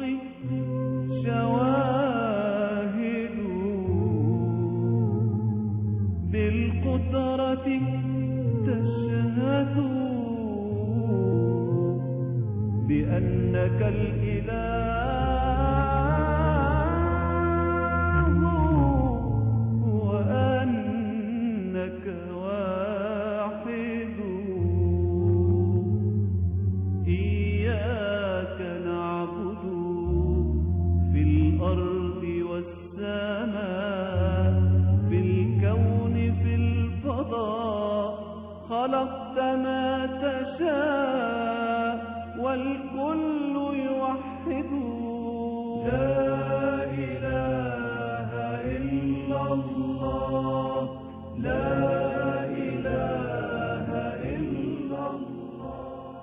شواهد بالقدرة تشهد بأنك الإله وأنك واحد. إياك نعبد في الأرض والسماء، في الكون في الفضاء، خلقت ما تشاء والكل يوحد. لا إله إلا الله، لا إله إلا الله.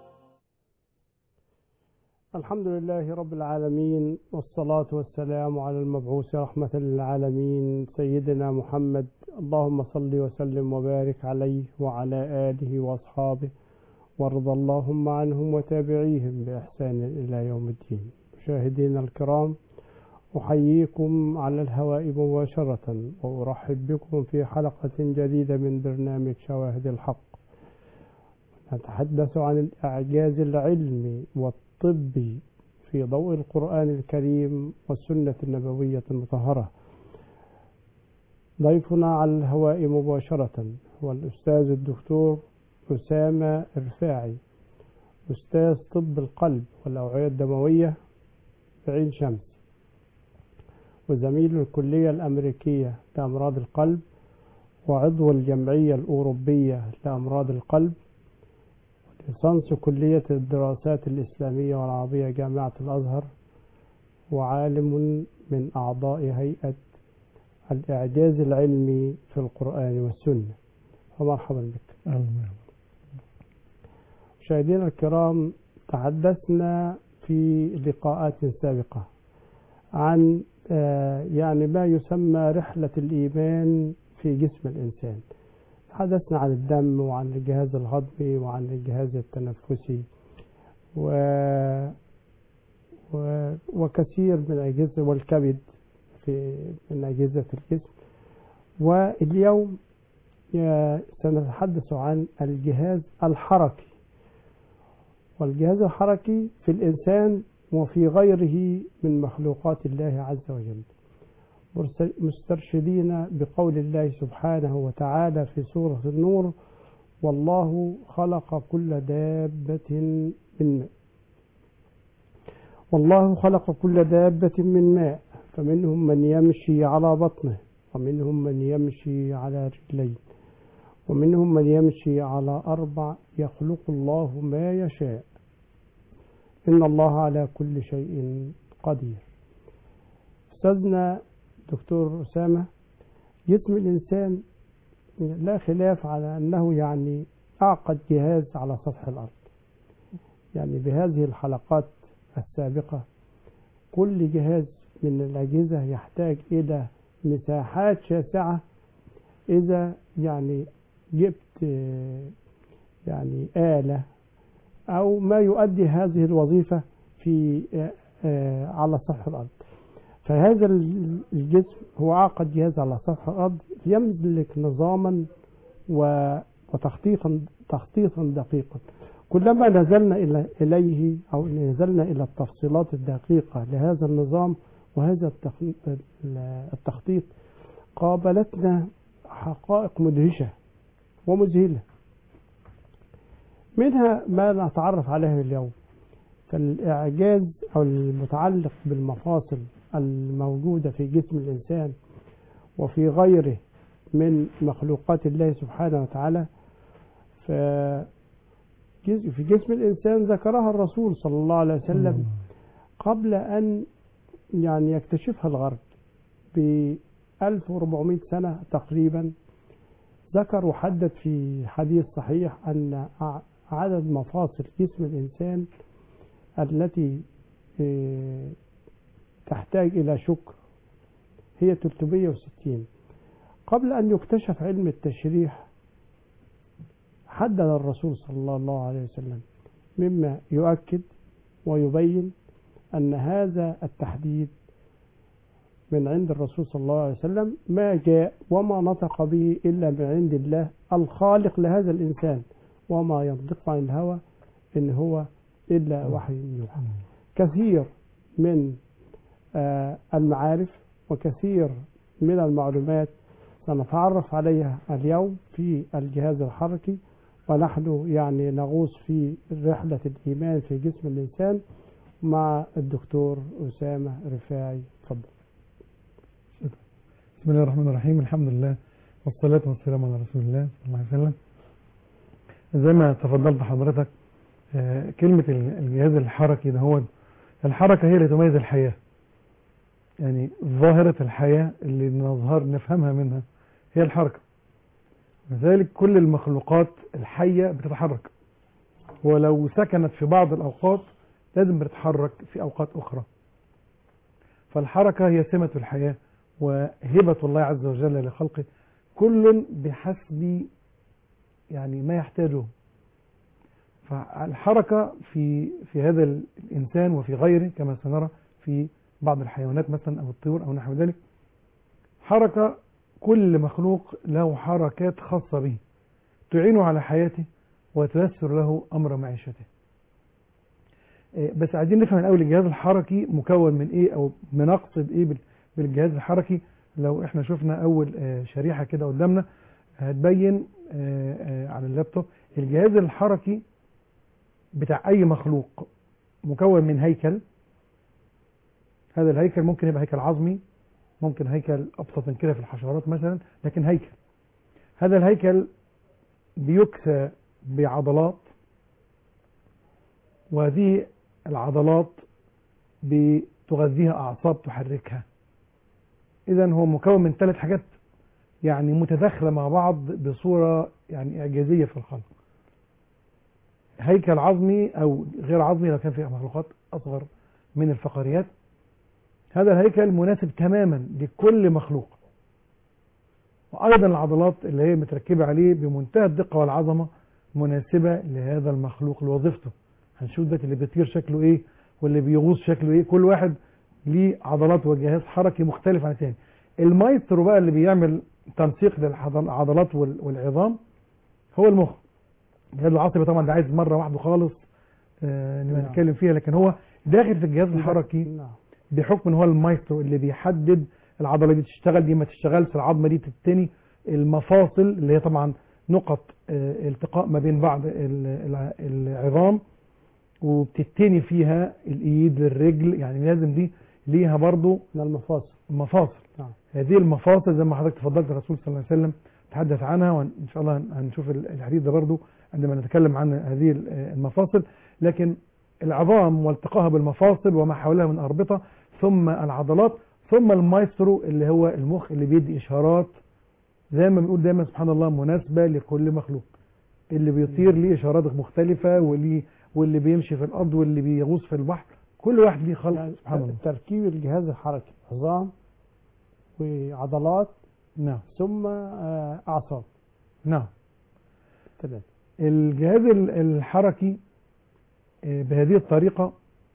الحمد لله رب العالمين، والصلاة والسلام على المبعوث رحمة للعالمين سيدنا محمد. اللهم صل وسلم وبارك عليه وعلى آله وأصحابه، وارض اللهم عنهم وتابعيهم بإحسان إلى يوم الدين. مشاهدينا الكرام، أحييكم على الهواء مباشرة وأرحب بكم في حلقة جديدة من برنامج شواهد الحق. نتحدث عن الإعجاز العلمي والطبي في ضوء القرآن الكريم والسنة النبوية المطهرة. ضيفنا على الهواء مباشرة هو الأستاذ الدكتور أسامة الرفاعي، أستاذ طب القلب والأوعية الدموية في عين شمس، وزميل الكلية الأمريكية لأمراض القلب، وعضو الجمعية الأوروبية لأمراض القلب، ليسانس كلية الدراسات الإسلامية والعربية جامعة الأزهر، وعالم من أعضاء هيئة الإعجاز العلمي في القرآن والسنة. فمرحبا بك. مشاهدينا الكرام، تحدثنا في لقاءات سابقة عن يعني ما يسمى رحلة الإيمان في جسم الإنسان. تحدثنا عن الدم وعن الجهاز الهضمي وعن الجهاز التنفسي وكثير من أجهزة، والكبد من أجهزة الجسم. واليوم سنتحدث عن الجهاز الحركي، والجهاز الحركي في الإنسان وفي غيره من مخلوقات الله عز وجل، مسترشدين بقول الله سبحانه وتعالى في سورة النور: والله خلق كل دابة من ماء. والله خلق كل دابة من ماء، فمنهم من يمشي على بطنه، ومنهم من يمشي على رجلين، ومنهم من يمشي على 4، يخلق الله ما يشاء، إن الله على كل شيء قدير. أستاذنا دكتور أسامة، جسم الإنسان لا خلاف على أنه يعني أعقد جهاز على سطح الأرض. يعني بهذه الحلقات السابقة كل جهاز من الأجهزة يحتاج إلى مساحات شاسعة. إذا يعني جبت يعني آلة أو ما يؤدي هذه الوظيفة في على سطح الأرض، فهذا الجسم هو أعقد جهاز على سطح الأرض، يملك نظاما وتخطيطا دقيقا. كلما نزلنا إليه أو نزلنا إلى التفصيلات الدقيقة لهذا النظام وهذا التخطيط، قابلتنا حقائق مدهشة ومذهلة، منها ما نتعرف عليه اليوم كالإعجاز أو المتعلق بالمفاصل الموجودة في جسم الإنسان وفي غيره من مخلوقات الله سبحانه وتعالى. في جسم الإنسان ذكرها الرسول صلى الله عليه وسلم قبل أن يعني يكتشفها الغرب ب 1400 سنة تقريبا. ذكر وحدد في حديث صحيح أن عدد مفاصل جسم الإنسان التي تحتاج إلى شكر هي 360. قبل أن يكتشف علم التشريح حدد الرسول صلى الله عليه وسلم، مما يؤكد ويبين أن هذا التحديد من عند الرسول صلى الله عليه وسلم، ما جاء وما نطق به إلا من عند الله الخالق لهذا الإنسان، وما ينطق عن الهوى إن هو إلا وحي يوحى. كثير من المعارف وكثير من المعلومات سنتعرف عليها اليوم في الجهاز الحركي، ونحن يعني نغوص في رحلة الإيمان في جسم الإنسان مع الدكتور أسامة رفاعي. تفضل. بسم الله الرحمن الرحيم، الحمد لله والصلاة والسلام على رسول الله صلى الله عليه وسلم. زي ما تفضلت حضرتك، كلمة الجهاز الحركي ده، هو الحركة هي اللي تميز الحياة، يعني ظاهرة الحياة اللي نفهمها منها هي الحركة. لذلك كل المخلوقات الحية بتتحرك، ولو سكنت في بعض الأوقات لازم بتتحرك في أوقات أخرى. فالحركة هي سمة الحياة وهبة الله عز وجل لخلقه، كل بحسب يعني ما يحتاجه. فالحركة في هذا الإنسان وفي غيره كما سنرى في بعض الحيوانات مثلا أو الطيور أو نحو ذلك، حركة كل مخلوق له حركات خاصة به تعينه على حياته وتيسر له أمر معيشته. بس عايزين نفهم الأول الجهاز الحركي مكون من إيه، أو بنقصد إيه بالجهاز الحركي. لو إحنا شفنا أول شريحة كده قدامنا هتبين على اللابتوب الجهاز الحركي بتاع أي مخلوق مكون من هيكل. هذا الهيكل ممكن يبقى هيكل عظمي، ممكن هيكل أبسط من كده في الحشرات مثلا، لكن هيكل. هذا الهيكل بيكسى بعضلات، وهذه العضلات بتغذيها أعصاب تحركها. إذن هو مكون من 3 حاجات يعني متداخلة مع بعض بصورة يعني إعجازية في الخلق. هيكل عظمي أو غير عظمي لو كان فيه مخلوقات أصغر من الفقريات. هذا الهيكل مناسب تماما لكل مخلوق، وأيضا العضلات اللي هي متركبة عليه بمنتهى الدقة والعظمة مناسبة لهذا المخلوق لوظيفته. هنشوف ده اللي بيطير شكله إيه واللي بيغوص شكله إيه، كل واحد ليه عضلات وجهاز حركي مختلف عن الثاني. المايسترو بقى اللي بيعمل تنسيق للعضلات والعظام هو المخ. الجهاز العصبي طبعا ده عايز مرة واحدة خالص نبقى نتكلم فيها، لكن هو داخل في الجهاز الحركي بحكم ان هو المايسترو اللي بيحدد العضله دي تشتغل دي ما تشتغلش، العظمه دي تتني، المفاصل اللي هي طبعا نقط التقاء ما بين بعض العظام وبتتني فيها الايد للرجل، يعني لازم دي ليها برضو المفاصل. هذه المفاصل زي ما حضرتك تفضلت الرسول صلى الله عليه وسلم تحدث عنها، وان شاء الله هنشوف الحديث ده برضو عندما نتكلم عن هذه المفاصل. لكن العظام والتقاها بالمفاصل وما حولها من أربطة، ثم العضلات، ثم المايسترو اللي هو المخ اللي بيدي إشارات زي ما بنقول دايما سبحان الله مناسبة لكل مخلوق. اللي بيطير ليه إشارات مختلفة، واللي بيمشي في الأرض واللي بيغوص في البحر، كل واحد ليه خلق يعني سبحان الله. تركيب الجهاز الحركي عظام وعضلات نعم ثم أعصاب. نعم تمام. الجهاز الحركي بهذه الطريقة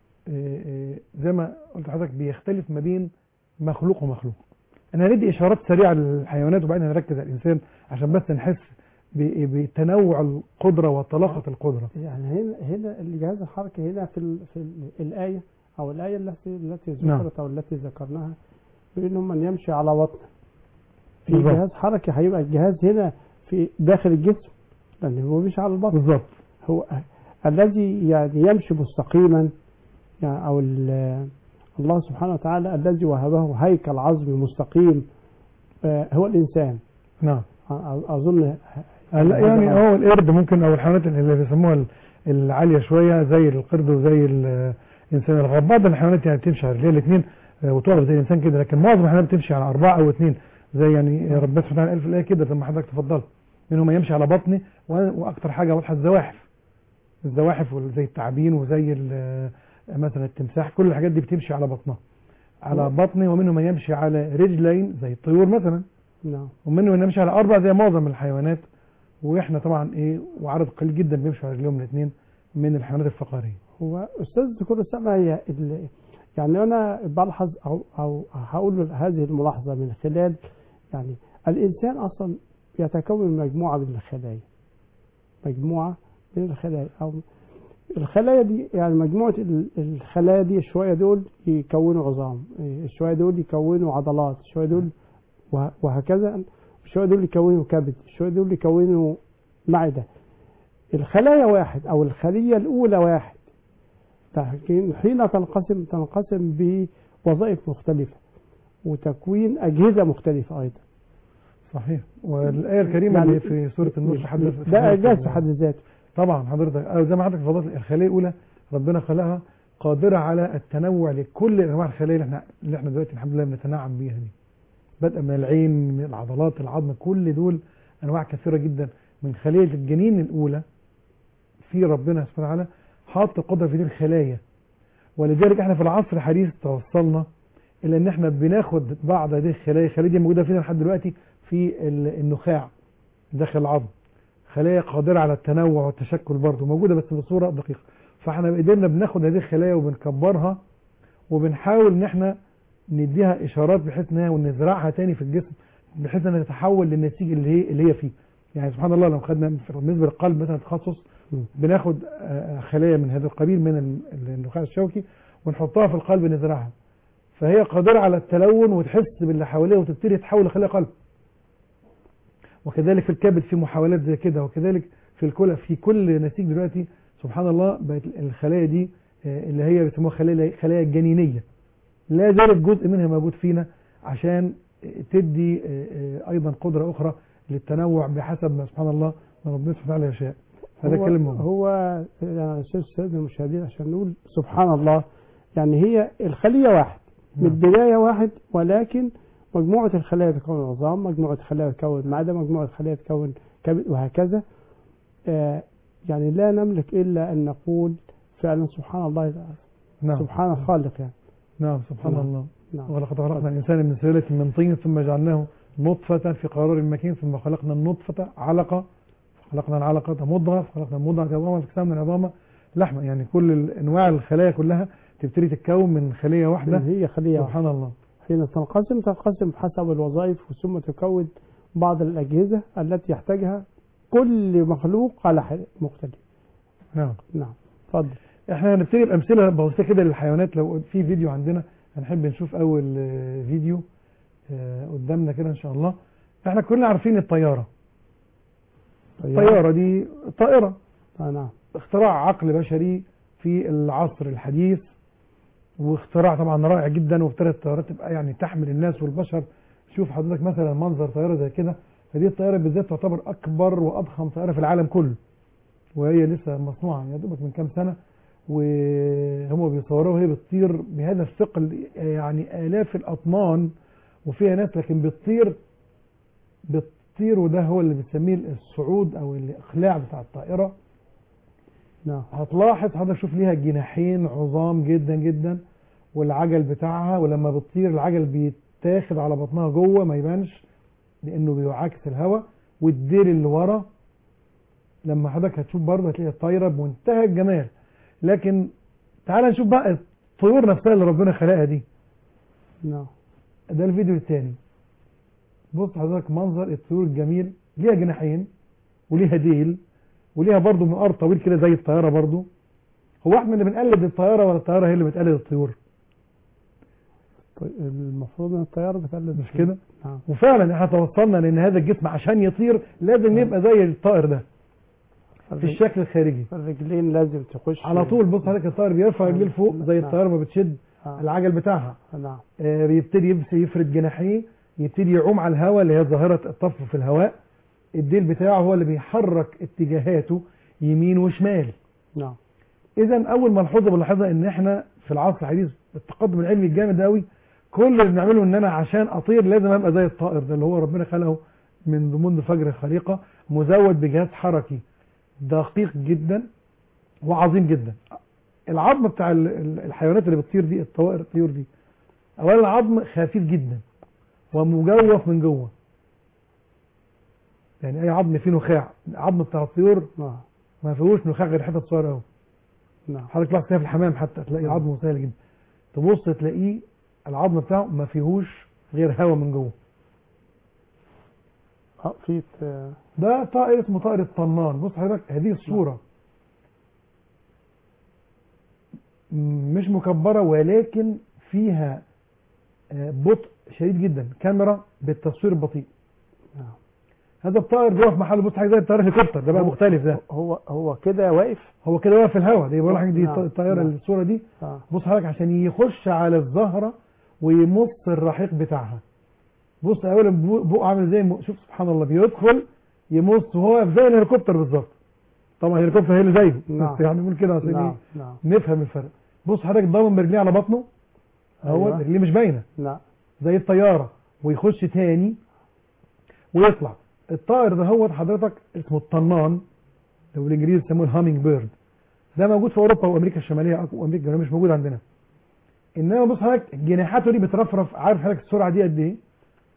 زي ما قلت لحضرتك بيختلف ما بين مخلوق ومخلوق. أنا هندي إشارات سريعة للحيوانات وبعدين هنركز على الإنسان عشان بس نحس بتنوع القدرة وطلاقة القدرة. يعني هنا الجهاز الحركي هنا في الآية أو الآية التي ذكرت أو التي ذكرناها بأنه من يمشي على بطن في بالضبط. جهاز حركي هيبقى الجهاز هنا في داخل الجسم لأن هو مش على البطن بالضبط. هو الذي يعني يمشي مستقيما يعني أو الله سبحانه وتعالى الذي وهبه هيكل عظمي مستقيم هو الإنسان. نعم أظن يعني هو القرد ممكن أو الحيوانات اللي بيسموها العالية شوية زي القرد وزي الإنسان الغرب. بعض الحيوانات يعني بتمشي على الاثنين وتقف زي الإنسان كده، لكن معظم الحيوانات بتمشي على 4 أو 2 زي يعني ربنا سبحانه وتعالى قال في الآية كده زي ما حضرتك تفضلت منهم يمشي على بطنه. وأكثر حاجة واضحة الزواحف زي التعابين وزي مثلا التمساح، كل الحاجات دي بتمشي على بطنها على بطنه. ومنهم من يمشي على رجلين زي الطيور مثلا. نعم. ومنهم من يمشي على 4 زي معظم الحيوانات. واحنا طبعا وعدد قليل جدا بيمشي على رجلهم الاثنين من الحيوانات الفقاريه. هو استاذ دكتور اسامه هي يعني أنا بلحظ أو هقول هذه الملاحظة من خلال يعني الإنسان أصلا يتكون من مجموعة من الخلايا، مجموعة من الخلايا أو الخلايا دي، يعني مجموعة الخلايا دي شوية دول يكونوا عظام، شوية دول يكونوا عضلات، شوية دول وهكذا، شوية دول يكونوا كبد، شوية دول يكونوا معدة. الخلايا واحد أو الخلية الأولى واحد، لكن حين تنقسم بوظائف مختلفة وتكوين أجهزة مختلفة أيضا. صحيح. والآية الكريمة يعني اللي في سورة النور تحدث ده إعجاز في حد ذاته. طبعا حضرتك زي ما حضرتك فضلت، الخلية الأولى ربنا خلقها قادرة على التنوع لكل أنواع الخلايا اللي احنا دلوقتي الحمد لله بنتنعم بيها دي، بدءا من العين، من العضلات، العظم، كل دول أنواع كثيرة جدا من خلية الجنين الأولى. في ربنا سبحانه وتعالى حاط قدرة في دي الخلايا، ولذلك احنا في العصر الحديث توصلنا إلى إن احنا بناخد بعض هذه الخلايا دي موجودة فينا لحد دلوقتي في النخاع داخل العظم، خلايا قادرة على التنوع والتشكل برضه موجودة بس بصورة دقيقة. فاحنا قدرنا بناخد هذه الخلايا وبنكبرها وبنحاول ان احنا نديها اشارات بحيث انها ونزرعها تاني في الجسم بحيث انها تتحول للنتيجة اللي هي فيه. يعني سبحان الله لو خدنا بالنسبة للقلب مثلا تخصص، بناخد خلايا من هذا القبيل من النخاع الشوكي ونحطها في القلب نزرعها، فهي قادرة على التلون وتحس باللي حواليها وتبتدي تتحول لخلايا قلب. وكذلك في الكبد في محاولات زي كده، وكذلك في الكلى، في كل نسيج دلوقتي سبحان الله بقت الخلايا دي اللي هي بيسموها خلايا الجنينية لا زالت جزء منها موجود فينا عشان تدي ايضا قدرة اخرى للتنوع بحسب ما سبحان الله ما ربنا سبحانه وتعالى يشاء. هذا كلام هو يعني السادة المشاهدين عشان نقول سبحان الله، يعني هي الخلية واحد من البداية واحد، ولكن مجموعة الخلايا تكون عظام، مجموعة الخلايا تكون معدة، مجموعة الخلايا تكون كبد، وهكذا. يعني لا نملك إلا أن نقول فعلا سبحان الله. نعم. سبحان الخالق يعني. نعم سبحان نعم. الله. نعم. ولقد خلقنا الإنسان من سلالة من طين ثم جعلناه نطفة في قرار مكين ثم خلقنا النطفة علقة فخلقنا العلقة مضغة فخلقنا المضغة عظاما فكسونا العظام لحمة. يعني كل أنواع الخلايا كلها تبتدي تتكون من خلية واحدة. هي خلية سبحان الله. حين تنقسم حسب الوظائف ثم تكون بعض الأجهزة التي يحتاجها كل مخلوق على مختلف. نعم. نعم. اتفضل. احنا هنبتدي بأمثلة بسيطة كده للحيوانات. لو في فيديو عندنا هنحب نشوف أول فيديو قدامنا كده إن شاء الله. احنا كلنا عارفين الطيارة. الطيارة دي طائرة. نعم. اختراع عقل بشري في العصر الحديث، واختراع طبعا رائع جدا، وابتدت الطيارات تبقى يعني تحمل الناس والبشر. شوف حضرتك مثلا منظر طيارة زي كده، فدي الطيارة بالذات تعتبر أكبر وأضخم طيارة في العالم كله، وهي لسه مصنوعة يا دوبك من كام سنة، وهم بيصوروها وهي بتطير بهذا الثقل يعني آلاف الأطنان وفيها ناس، لكن بتطير وده هو اللي بنسميه الصعود أو الإقلاع بتاع الطائرة. نعم. هتلاحظ حضرتك شوف ليها جناحين عظام جدا جدا، والعجل بتاعها، ولما بتطير العجل بيتاخد على بطنها جوه ما يبانش لأنه بيعاكس الهواء، والديل اللي ورا لما حضرتك هتشوف برضه هتلاقي الطايرة بمنتهى الجمال. لكن تعال نشوف بقى الطيور نفسها اللي ربنا خلقها دي. نعم. ده الفيديو الثاني. بص حضرتك منظر الطيور الجميل، ليها جناحين وليها ديل وليها برضه منقار طويل كده زي الطيارة برضه. هو احنا اللي بنقلد الطيارة ولا الطيارة هي اللي بتقلد الطيور؟ المفروض ان الطيارة بتقلد، مش كده؟ نعم. وفعلا احنا توصلنا لان هذا الجسم عشان يطير لازم يبقى زي الطائر ده في الشكل الخارجي. الرجلين لازم تخش على طول. بص حضرتك الطائر بيرفع رجليه لفوق زي الطيارة ما بتشد العجل بتاعها. نعم. بيبتدي يفرد جناحيه، يبتدي يعوم على الهواء اللي هي ظاهرة الطفو في الهواء. الديل بتاعه هو اللي بيحرك اتجاهاته يمين وشمال. نعم. اذا اول ملحوظه بنلاحظها ان احنا في العصر الحديث التقدم العلمي الجامد قوي، كل اللي بنعمله ان انا عشان اطير لازم ابقى زي الطائر ده اللي هو ربنا خلقه منذ فجر الخليقه، مزود بجهاز حركي دقيق جدا وعظيم جدا. العظم بتاع الحيوانات اللي بتطير دي، الطيور دي، اولا العظم خفيف جدا ومجوف من جوه. يعني اي عظم فيه نخاع، العظم بتاع الطيور ما فيهوش نخاع غير حتت صغيره قوي. نعم. حضرتك تلاحظ في الحمام حتى تلاقي عظمه سهل جدا. تبص تلاقيه العظم بتاعه ما فيهوش غير هواء من جوه. في ده طائر اسمه طائر الطنان. بص حضرتك هذه الصورة مش مكبرة ولكن فيها بطء شديد جدا، كاميرا بالتصوير البطيء. هذا الطائر بيقف محله. بص حاجه زي الطيار الهليكوبتر ده بقى مختلف. ده هو كده واقف، هو كده واقف في الهواء. دي بقول لك دي نعم. الطياره نعم. الصوره دي. بص حضرتك عشان يخش على الزهره ويمص الرحيق بتاعها. بص اولا بقه عامل زي شوف سبحان الله، بيدخل يمص وهو واقف زي الهليكوبتر بالظبط. طبعا الهليكوبتر هي اللي زيه. نعم. يعني نقول كده عشان نعم. ايه نعم. نفهم الفرق. بص حضرتك ضامن برجليه على بطنه اهو. أيوة. رجليه مش باينه. نعم. زي الطياره، ويخش تاني ويطلع. الطائر ده هو حضرتك اسمه الطنان، لو بالانجليزي يسموه الهامينج بيرد. ده موجود في اوروبا وامريكا الشماليه وامريكا الجنوبيه، مش موجود عندنا. انما بص حضرتك جناحاته دي بترفرف. عارف حضرتك السرعه دي قد ايه؟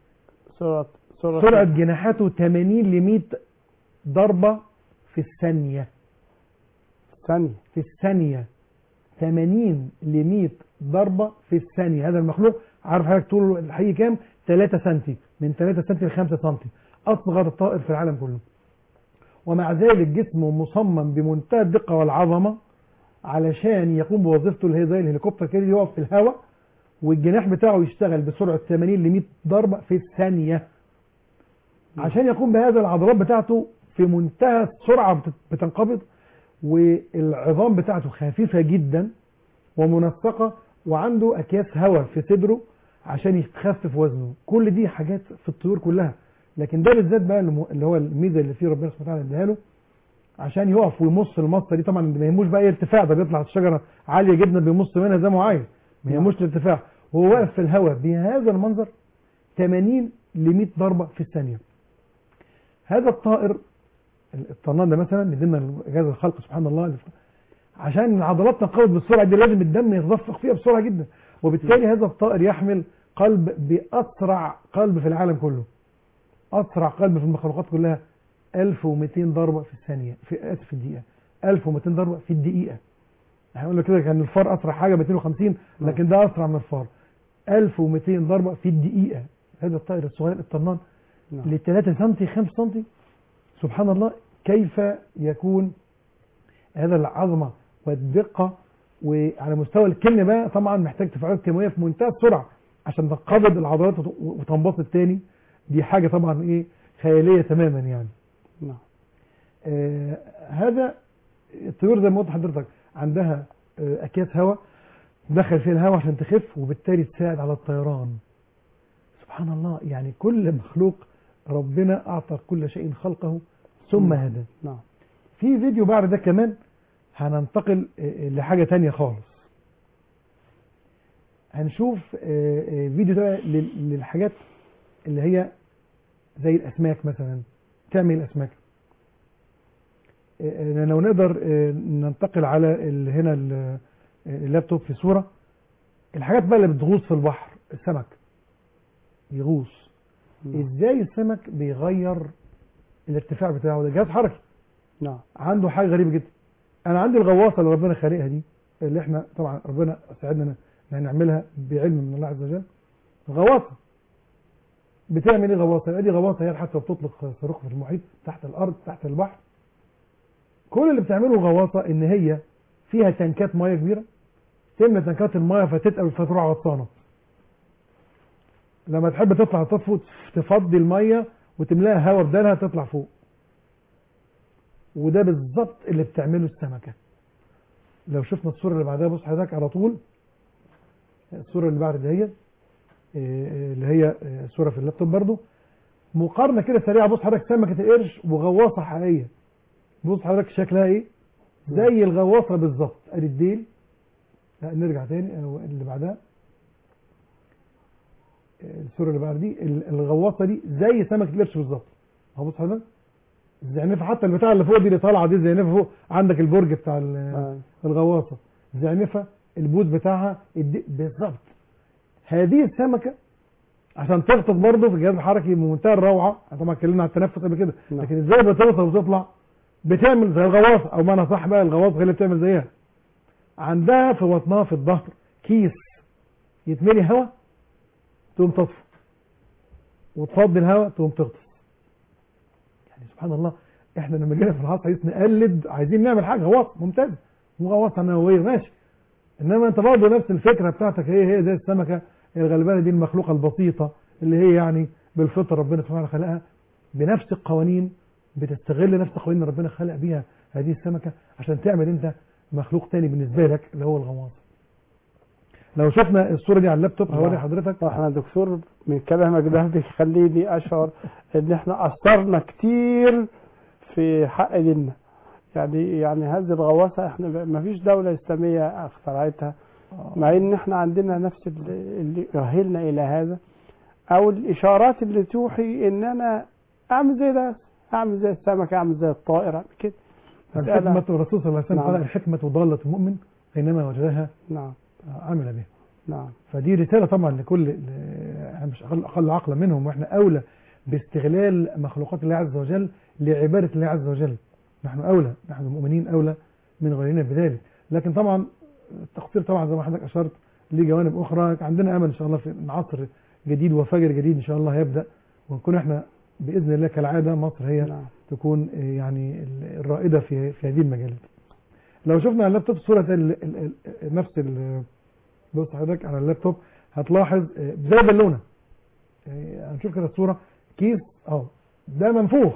سرعه جناحاته 80 ل 100 ضربه في الثانيه. في الثانيه 80 ل 100 ضربه في الثانيه. هذا المخلوق عارف حضرتك طوله الحقيقي كام؟ 3 سم، من 3 سم ل 5 سم. أصغر الطائر في العالم كله، ومع ذلك جسمه مصمم بمنتهى الدقة والعظمة علشان يقوم بوظيفته اللي هي زي الهليكوبتر كده، يقف في الهواء والجناح بتاعه يشتغل بسرعة 80 ل 100 ضربة في الثانية عشان يقوم بهذا. العضلات بتاعته في منتهى السرعة بتنقبض، والعظام بتاعته خفيفة جدا ومنسقة، وعنده أكياس هواء في صدره عشان يخفف وزنه. كل دي حاجات في الطيور كلها، لكن ده بالذات بقى اللي هو الميزه اللي فيه ربنا سبحانه وتعالى اداها له عشان يقف ويمص المصه دي. طبعا ما يهموش بقى ايه ارتفاع، ده بيطلع الشجره عاليه جدا بيمص منها زي ما هو عايز، ما يهموش الارتفاع. وهو واقف في الهواء بهذا المنظر 80 ل 100 ضربه في الثانيه. هذا الطائر الطنان ده مثلا من ضمن اعجاز الخلق سبحان الله، عشان العضلات تنقبض بالسرعه دي لازم الدم يتدفق فيها بسرعه جدا، وبالتالي هذا الطائر يحمل قلب باسرع قلب في العالم كله. أسرع قلب في المخلوقات كلها 1200 ضربة في الثانية، في الدقيقة. 1200 ضربة في الدقيقة. احنا قلنا كده كان الفار أسرع حاجة 250، لكن ده أسرع من الفار. 1200 ضربة في الدقيقة. هذا الطائر الصغير الطنان ل 3 سم 5 سم. سبحان الله كيف يكون هذا العظمة والدقة. وعلى مستوى الكلمة بقى طبعا محتاج تفاعلات كيميائية في منتهى السرعة عشان تنقبض العضلات وتنبسط تاني. دي حاجة طبعا ايه خيالية تماما يعني. نعم. هذا الطيور زي ما قلت حضرتك عندها اكياس هواء دخل فيها الهواء عشان تخف، وبالتالي تساعد على الطيران. سبحان الله، يعني كل مخلوق ربنا اعطى كل شيء خلقه ثم هدى. نعم. في فيديو بعد ده كمان هننتقل لحاجة تانية خالص. هنشوف فيديو ده للحاجات اللي هي زي الأسماك مثلا، تعمل الأسماك. لو نقدر ننتقل على هنا اللابتوب في صورة الحاجات بقى اللي بتغوص في البحر. السمك يغوص ازاي؟ السمك بيغير الارتفاع بتاعه، ده جهاز حركي. نعم. عنده حاجة غريبة جدا. انا عندي الغواصة اللي ربنا خالقها دي، اللي احنا طبعا ربنا ساعدنا نعملها بعلم من الله عز وجل. غواصة بتعمل ايه؟ غواصة دي غواصة هي حتى بتطلق صاروخ في المحيط تحت الارض تحت البحر. كل اللي بتعمله غواصة ان هي فيها تنكات ميه كبيرة، تملى تنكات الميه فتتقل فتروح غطسانة. لما تحب تطلع تطفو تفضي الميه وتملاها هواء بدالها تطلع فوق. وده بالظبط اللي بتعمله السمكة. لو شفنا الصورة اللي بعدها بص حضرتك على طول، الصورة اللي بعد دي اللي هي صورة في اللابتوب برضو، مقارنة كده سريعة. بص حضرتك سمكة القرش وغواصة حقيقية، بص حضرتك شكلها ايه؟ زي الغواصة بالظبط. ادي الديل. لا نرجع تاني اللي بعدها، الصورة اللي بعد دي الغواصة دي زي سمكة القرش بالظبط. اهو بص حضرتك الزعنفة، حتى البتاع اللي فوق دي اللي طالعة دي الزعنفة فوق عندك البرج بتاع الغواصة، الزعنفة البوز بتاعها بالظبط. هذه السمكة عشان تغطس برضه في الجهاز الحركي بمنتهى الروعة. طبعا اتكلمنا على التنفس قبل كده، لكن ازاي بتغطس وتطلع؟ بتعمل زي الغواصة، او معنى صح بقى الغواصة هي اللي بتعمل زيها. عندها في بطنها في الظهر كيس يتملي هواء تقوم تطفو، وتفضي الهواء تقوم تغطس. يعني سبحان الله، احنا لما جينا في العصر نقلد، عايزين نعمل حاجه غواصه ممتازه وغواصه نوويه ماشي، انما انت برضه نفس الفكره بتاعتك هي زي السمكه الغلبانه دي، المخلوقه البسيطه اللي هي يعني بالفطره ربنا سبحانه خلقها بنفس القوانين، بتستغل نفس القوانين اللي ربنا خلق بيها هذه السمكه عشان تعمل انت مخلوق تاني بالنسبه لك اللي هو الغواصه. لو شفنا الصوره دي على اللابتوب هوري حضرتك. احنا دكتور من كلامك ده بيخليني اشعر ان احنا اثرنا كتير في حق ديننا. يعني هذه الغواصه احنا ما فيش دوله اسلاميه اخترعتها، مع ان احنا عندنا نفس اللي يؤهلنا الى هذا، او الاشارات اللي توحي ان انا اعمل زي ده، اعمل زي السمكه، اعمل زي الطائر، اعمل كده. الحكمة الرسول صلى الله عليه وسلم قال نعم. الحكمة ضالة المؤمن أينما وجدها نعم عمل بها. نعم. فدي رسالة طبعا لكل مش أقل عقلا منهم، وإحنا أولى باستغلال مخلوقات الله عز وجل لعبادة الله عز وجل. نحن أولى، نحن المؤمنين أولى من غيرنا بذلك. لكن طبعا التقصير طبعا زي ما حضرتك أشرت ليه جوانب أخرى. عندنا أمل إن شاء الله في عصر جديد وفجر جديد إن شاء الله هيبدأ، ونكون إحنا بإذن الله كالعادة مصر هي نعم. تكون يعني الرائدة في هذه المجالات. لو شفنا على اللابتوب صورة نفس بص حضرتك على اللابتوب هتلاحظ زي بالونة. هنشوف كده الصورة، كيس ده منفوخ،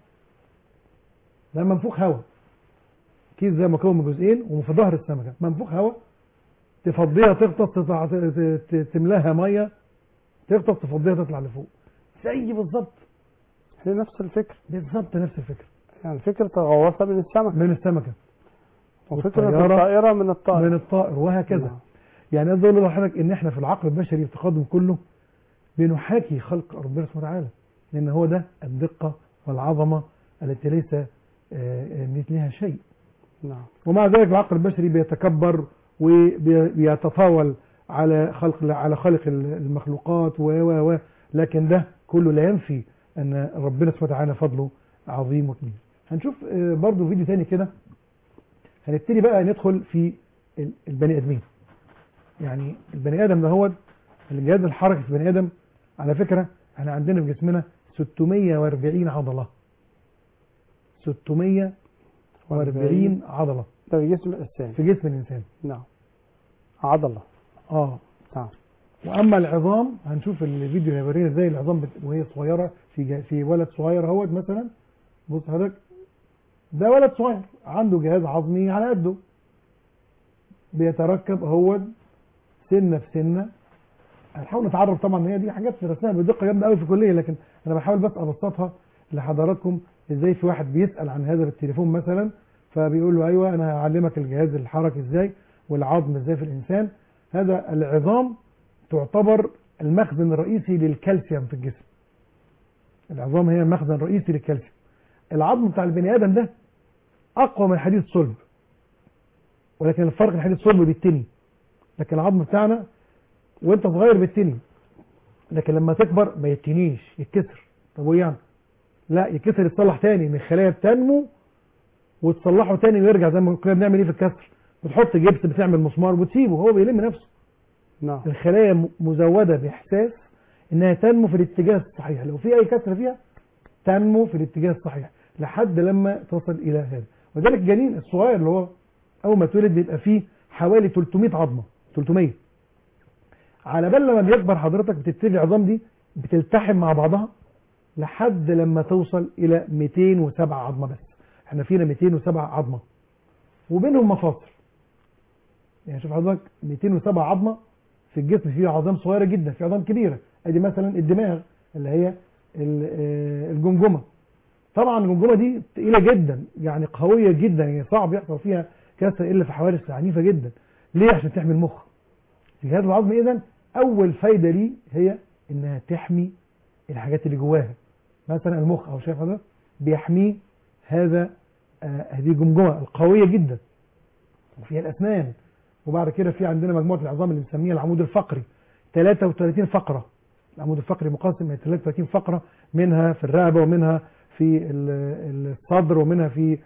ده منفوخ هواء. كيس ده مكون من جزئين وفي ظهر السمكة منفوخ هواء، تفضيها تغطس، تملاها مية تغطس، تفضيها تطلع لفوق. زي بالظبط هي نفس الفكرة بالظبط، نفس الفكرة. يعني فكرة الغواصة من السمكة وفكرة الطائرة من الطائر وهكذا. يعني عايز اقول لحضرتك ان احنا في العقل البشري التقدم كله بنحاكي خلق ربنا سبحانه وتعالى، لان هو ده الدقة والعظمة التي ليس مثلها شيء. نعم. ومع ذلك العقل البشري بيتكبر وبيتطاول على خلق المخلوقات و لكن ده كله لا ينفي ان ربنا سبحانه وتعالى فضله عظيم وكبير. هنشوف برضو فيديو تاني كده، هنبتدي بقى ندخل في البني ادمين. يعني البني ادم ده هو الجهاز الحركي في البني ادم. على فكرة احنا عندنا في جسمنا 640 عضلة، 640 عضلة ده في جسم الانسان، في جسم الانسان. نعم عضلة. نعم. واما العظام هنشوف الفيديو هيورينا ازاي العظام وهي صغيرة في ولد صغير اهوت مثلا. بص حضرتك، ده ولد صغير عنده جهاز عظمي على قده، بيتركب هو سنة في سنة. هنحاول نتعرف طبعا ان هي دي حاجات درسناها بدقة جامدة قوي في الكلية، لكن انا بحاول بس ابسطها لحضراتكم. ازاي في واحد بيسأل عن هذا بالتليفون مثلا، فبيقول له ايوه انا هعلمك الجهاز الحركي ازاي والعظم ازاي في الانسان. هذا العظام تعتبر المخزن الرئيسي للكالسيوم في الجسم. العظام هي مخزن رئيسي للكالسيوم. العظم بتاع البني ادم ده اقوى من حديد الصلب، ولكن الفرق ان حديد الصلب بيتني، لكن العظم بتاعنا وانت صغير بيتني، لكن لما تكبر ما يتنيش، يتكسر. طب وايه يعني؟ لا، يتكسر يتصلح تاني، ان الخلايا بتنمو وتصلحه تاني ويرجع زي ما كنا بنعمل ايه في الكسر، بتحط جبس، بتعمل مسمار وتسيبه هو بيلم نفسه. نعم. الخلايا مزودة باحساس انها تنمو في الاتجاه الصحيح، لو في اي كسر فيها تنمو في الاتجاه الصحيح لحد لما تصل الى هذا. وذلك الجنين الصغير اللي هو اول ما اتولد بيبقى فيه حوالي 300 عظمة، 300. على بال لما بيكبر حضرتك بتبتدي العظام دي بتلتحم مع بعضها لحد لما توصل الى 207 عظمة بس. احنا فينا 207 عظمة وبينهم مفاصل. يعني شوف حضرتك 207 عظمة في الجسم، فيه عظام صغيرة جدا، في عظام كبيرة. ادي مثلا الدماغ اللي هي الجمجمة. طبعا الجمجمة دي تقيلة جدا، يعني قوية جدا، يعني صعب يحصل فيها كسر الا في حوادث عنيفة جدا. ليه؟ عشان تحمي المخ. الجهاز العظمي اذا اول فايدة ليه هي انها تحمي الحاجات اللي جواها. مثلا المخ او شايف هذا بيحميه هذه الجمجمة القوية جدا. وفيها الاسنان. وبعد كده في عندنا مجموعة العظام اللي بنسميها العمود الفقري، 33 فقرة. العمود الفقري مقسم من 33 فقرة، منها في الرقبة ومنها في الصدر ومنها في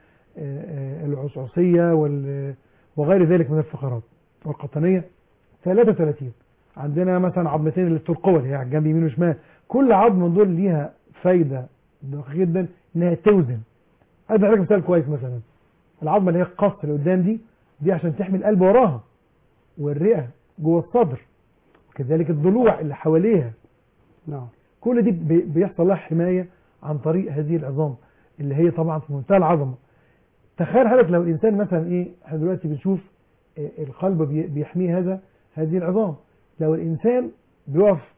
العصعصية وغير ذلك من الفقرات والقطنية. 33 عندنا مثلا عظمتين الترقوة اللي هي على الجنب يمين وشمال. كل عظمة من دول ليها فايدة دقيقة جدا انها توزن. ادي لك مثال كويس، مثلا العظمة اللي هي القص اللي قدام دي عشان تحمي القلب وراها والرئة جوه الصدر، وكذلك الضلوع اللي حواليها. نعم. كل دي بيحصل لها حماية عن طريق هذه العظام اللي هي طبعا في منتهى العظمة. تخيل حضرتك لو الانسان مثلا احنا دلوقتي بنشوف القلب بيحميه هذه العظام. لو الانسان بيقف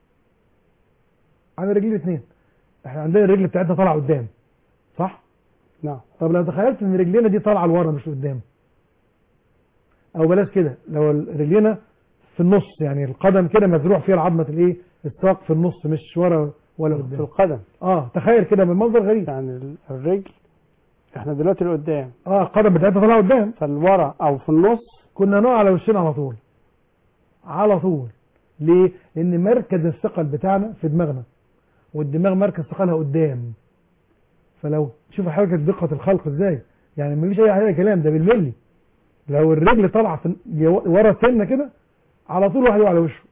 على رجلين الاثنين، احنا عندنا الرجل بتاعتنا طالعه قدام، صح؟ نعم. طب لو تخيلت ان رجلينا دي طالعه لورا مش لقدام، او بلاش كده، لو رجلينا في النص، يعني القدم كده مزروع فيها العظمه الساق في النص مش ورا ولا قدام. في القدم. تخيل كده من منظر غريب. يعني الرجل احنا دلوقتي لقدام، القدم بتاعتنا طالعه قدام، فالورا او في النص كنا نقع على وشنا على طول. ليه؟ لان مركز الثقل بتاعنا في دماغنا، والدماغ مركز ثقلها قدام. فلو شوف حركه دقه الخلق ازاي، يعني مفيش اي كلام، ده بالملي. لو الرجل طالعه ورا سنه كده على طول واحد يقع على وشه.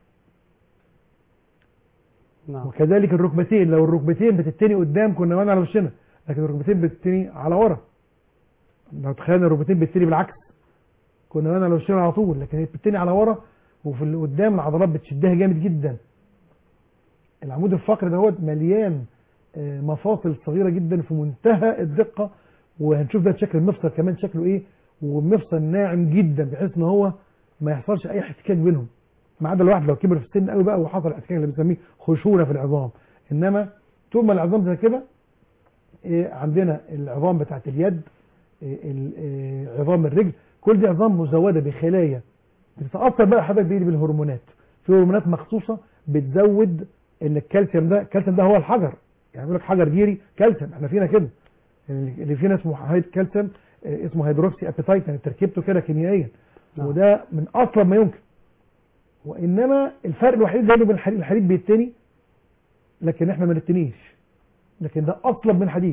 نعم. وكذلك الركبتين، لو الركبتين بتتني قدام كنا واقعين على وشنا، لكن الركبتين بتتني على ورا. لو تخيلنا الركبتين بتتني بالعكس كنا واقعين على وشنا على طول، لكن هي بتتني على ورا، وفي اللي قدام العضلات بتشدها جامد جدا. العمود الفقري دوت مليان مفاصل صغيره جدا في منتهى الدقه، وهنشوف ده شكل المفصل كمان شكله ايه، ومفصل ناعم جدا بحيث ان هو ما يحصلش اي احتكاك بينهم، ما عدا الواحد لو كبر في السن قوي بقى وحصل احتكاك اللي بنسميه خشونه في العظام. انما طول ما العظام زي كده عندنا العظام بتاعت اليد، عظام الرجل، كل دي عظام مزوده بخلايا بتتاثر بقى حضرتك بالهرمونات. في هرمونات مخصوصه بتزود ان الكالسيوم ده هو الحجر، يعني يقول لك حجر جيري كالسيوم، احنا فينا كده، اللي فينا اسمه كالسيوم اسمه هيدروكسي ابيتايت، يعني تركيبته كده كيميائيا. نعم. وده من اصلب ما يمكن. وانما الفرق الوحيد بينه وبين الحديد بيتني، لكن احنا ما نتنيش، لكن ده اصلب من الحديد.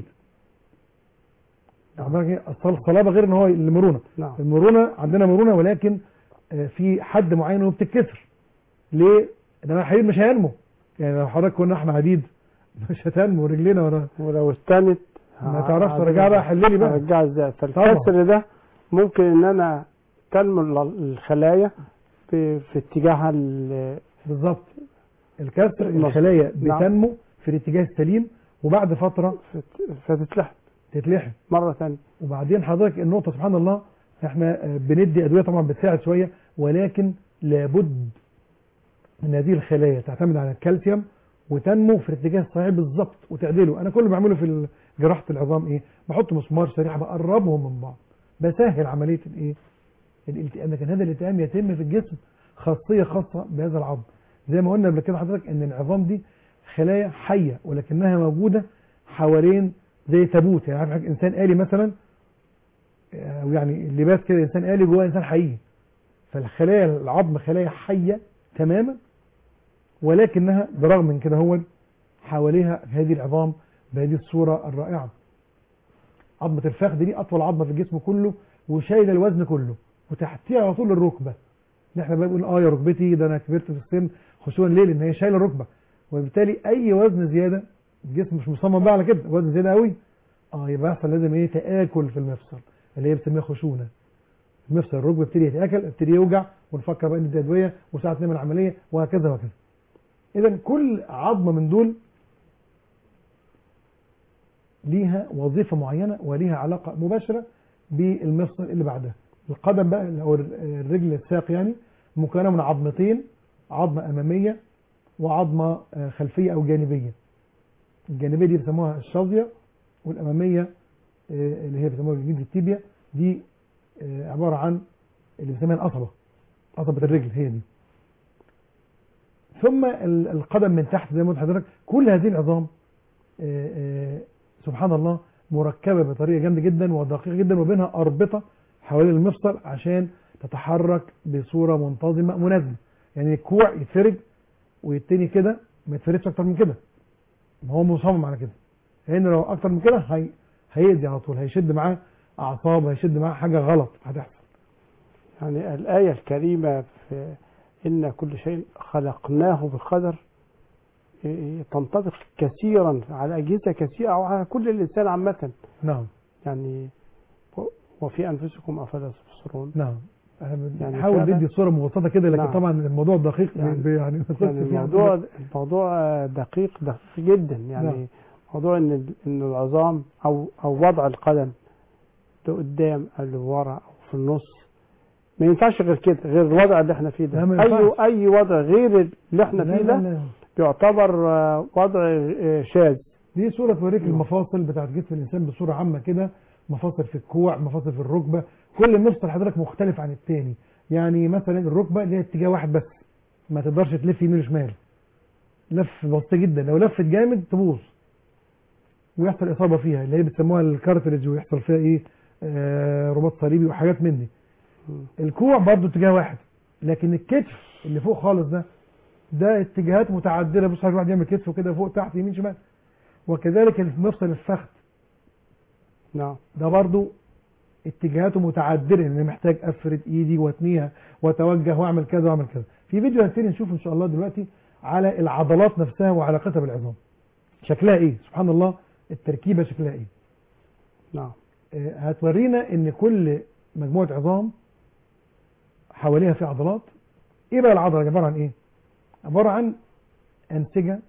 نعم. الصلابه غير ان هو المرونه. نعم. المرونه عندنا مرونه، ولكن في حد معين وبتتكسر. ليه؟ انما الحديد مش هينمو، يعني لو حضرتك كنا احنا حديد مش هتنمو رجلينا ولو استنت ما تعرفش ترجع بقى، حللي بقى ارجع ازاي. فالكسر ده ممكن ان انا تنمو الخلايا في اتجاهها بالظبط. الكسر الخلايا بتنمو في الاتجاه السليم، وبعد فتره تتلحم مره ثانيه. وبعدين حضرتك النقطه سبحان الله، احنا بندي ادويه طبعا بتساعد شويه، ولكن لابد ان هذه الخلايا تعتمد على الكالسيوم وتنمو في الاتجاه الصحيح بالظبط وتعدله. انا كل اللي بعمله في جراحه العظام بحط مسمار شريحه بقربهم من بعض، بسهل عمليه الالتئام. لكن هذا الالتئام يتم في الجسم خاصيه خاصه بهذا العظم. زي ما قلنا قبل كده حضرتك ان العظام دي خلايا حيه، ولكنها موجوده حوالين زي تابوت، يعني عارف انسان آلي مثلا، او يعني اللباس كده انسان آلي جوه انسان حقيقي. فالخلايا العظم خلايا حيه تماما، ولكنها برغم من كده هو حواليها هذه العظام بهذه الصوره الرائعه. عظمه الفخذ دي اطول عظمه في الجسم كله، وشايله الوزن كله، وتحتيها على طول الركبه. احنا بنقول يا ركبتي ده انا كبرت في السن، خصوصا ليه؟ لان هي شايله الركبه، وبالتالي اي وزن زياده الجسم مش مصمم بقى على كده، وزن زياده قوي يبقى يحصل لازم تآكل في المفصل اللي هي بنسميها خشونه. المفصل الركبه يبتدي يتآكل، يبتدي يوجع، ونفكر بقى ندي ادويه وساعه نعمل عمليه وهكذا وهكذا. اذا كل عظمه من دول ليها وظيفه معينه وليها علاقه مباشره بالمفصل اللي بعدها. القدم بقى او الرجل الساق يعني مكونه من عظمتين، عظمه اماميه وعظمه خلفيه او جانبيه. الجانبيه دي بيسموها الشظيه، والاماميه اللي هي بيسموها بالانجليزي التيبيا، دي عباره عن اللي بيسموها القصبه، قصبه الرجل هي دي. ثم القدم من تحت زي ما قلت لحضرتك. كل هذه العظام سبحان الله مركبه بطريقه جامده جدا ودقيقه جدا، وبينها اربطه حوالين المفصل عشان تتحرك بصوره منتظمه مناسبه. يعني الكوع يتفرد ويتني كده، ما يتفردش اكتر من كده، ما هو مصمم على كده، لان لو اكتر من كده هيأذي على طول، هيشد معاه اعصاب، هيشد معاه حاجه غلط هتحصل. يعني الآية الكريمة في إن كل شيء خلقناه بقدر تنطبق كثيرا على أجهزة كثيرة أو على كل الإنسان عامة. نعم يعني وفي أنفسكم أفلا تبصرون. نعم. يعني حاول فعلا ندي صورة مبسطة كده، لكن نعم. طبعا الموضوع دقيق يعني الموضوع دقيق جدا. يعني نعم. موضوع إن العظام أو وضع القدم لقدام أو لورا أو في النص ما ينفعش غير كده، غير الوضع اللي احنا فيه ده. أي وضع غير اللي احنا فيه ده يعتبر وضع شاذ. دي صورة توريك المفاصل بتاعت جسم الإنسان بصورة عامة كده، مفاصل في الكوع، مفاصل في الركبة، كل مفصل حضرتك مختلف عن التاني. يعني مثلا الركبة ليها اتجاه واحد بس، ما تقدرش تلف يمين وشمال، لف بسيط جدا، لو لفت جامد تبوظ ويحصل إصابة فيها، اللي هي بيسموها الكارتريج، ويحصل فيها إيه رباط صليبي وحاجات من دي. الكوع برضه اتجاه واحد، لكن الكتف اللي فوق خالص ده اتجاهات متعددة. بص واحد يعمل كتفه كده فوق تحت يمين شمال. وكذلك مفصل الفخذ نعم ده برضو اتجاهاته متعددة، لأن محتاج أفرد إيدي واتنيها وأتوجه وأعمل كذا وأعمل كذا. في فيديو هنبتدي نشوف إن شاء الله دلوقتي على العضلات نفسها وعلاقتها بالعظام، شكلها إيه، سبحان الله التركيبة شكلها إيه. نعم هتورينا إن كل مجموعة عظام حواليها في عضلات. إيه بقى العضلة؟ عبارة عن إيه؟ عبارة عن أنسجة.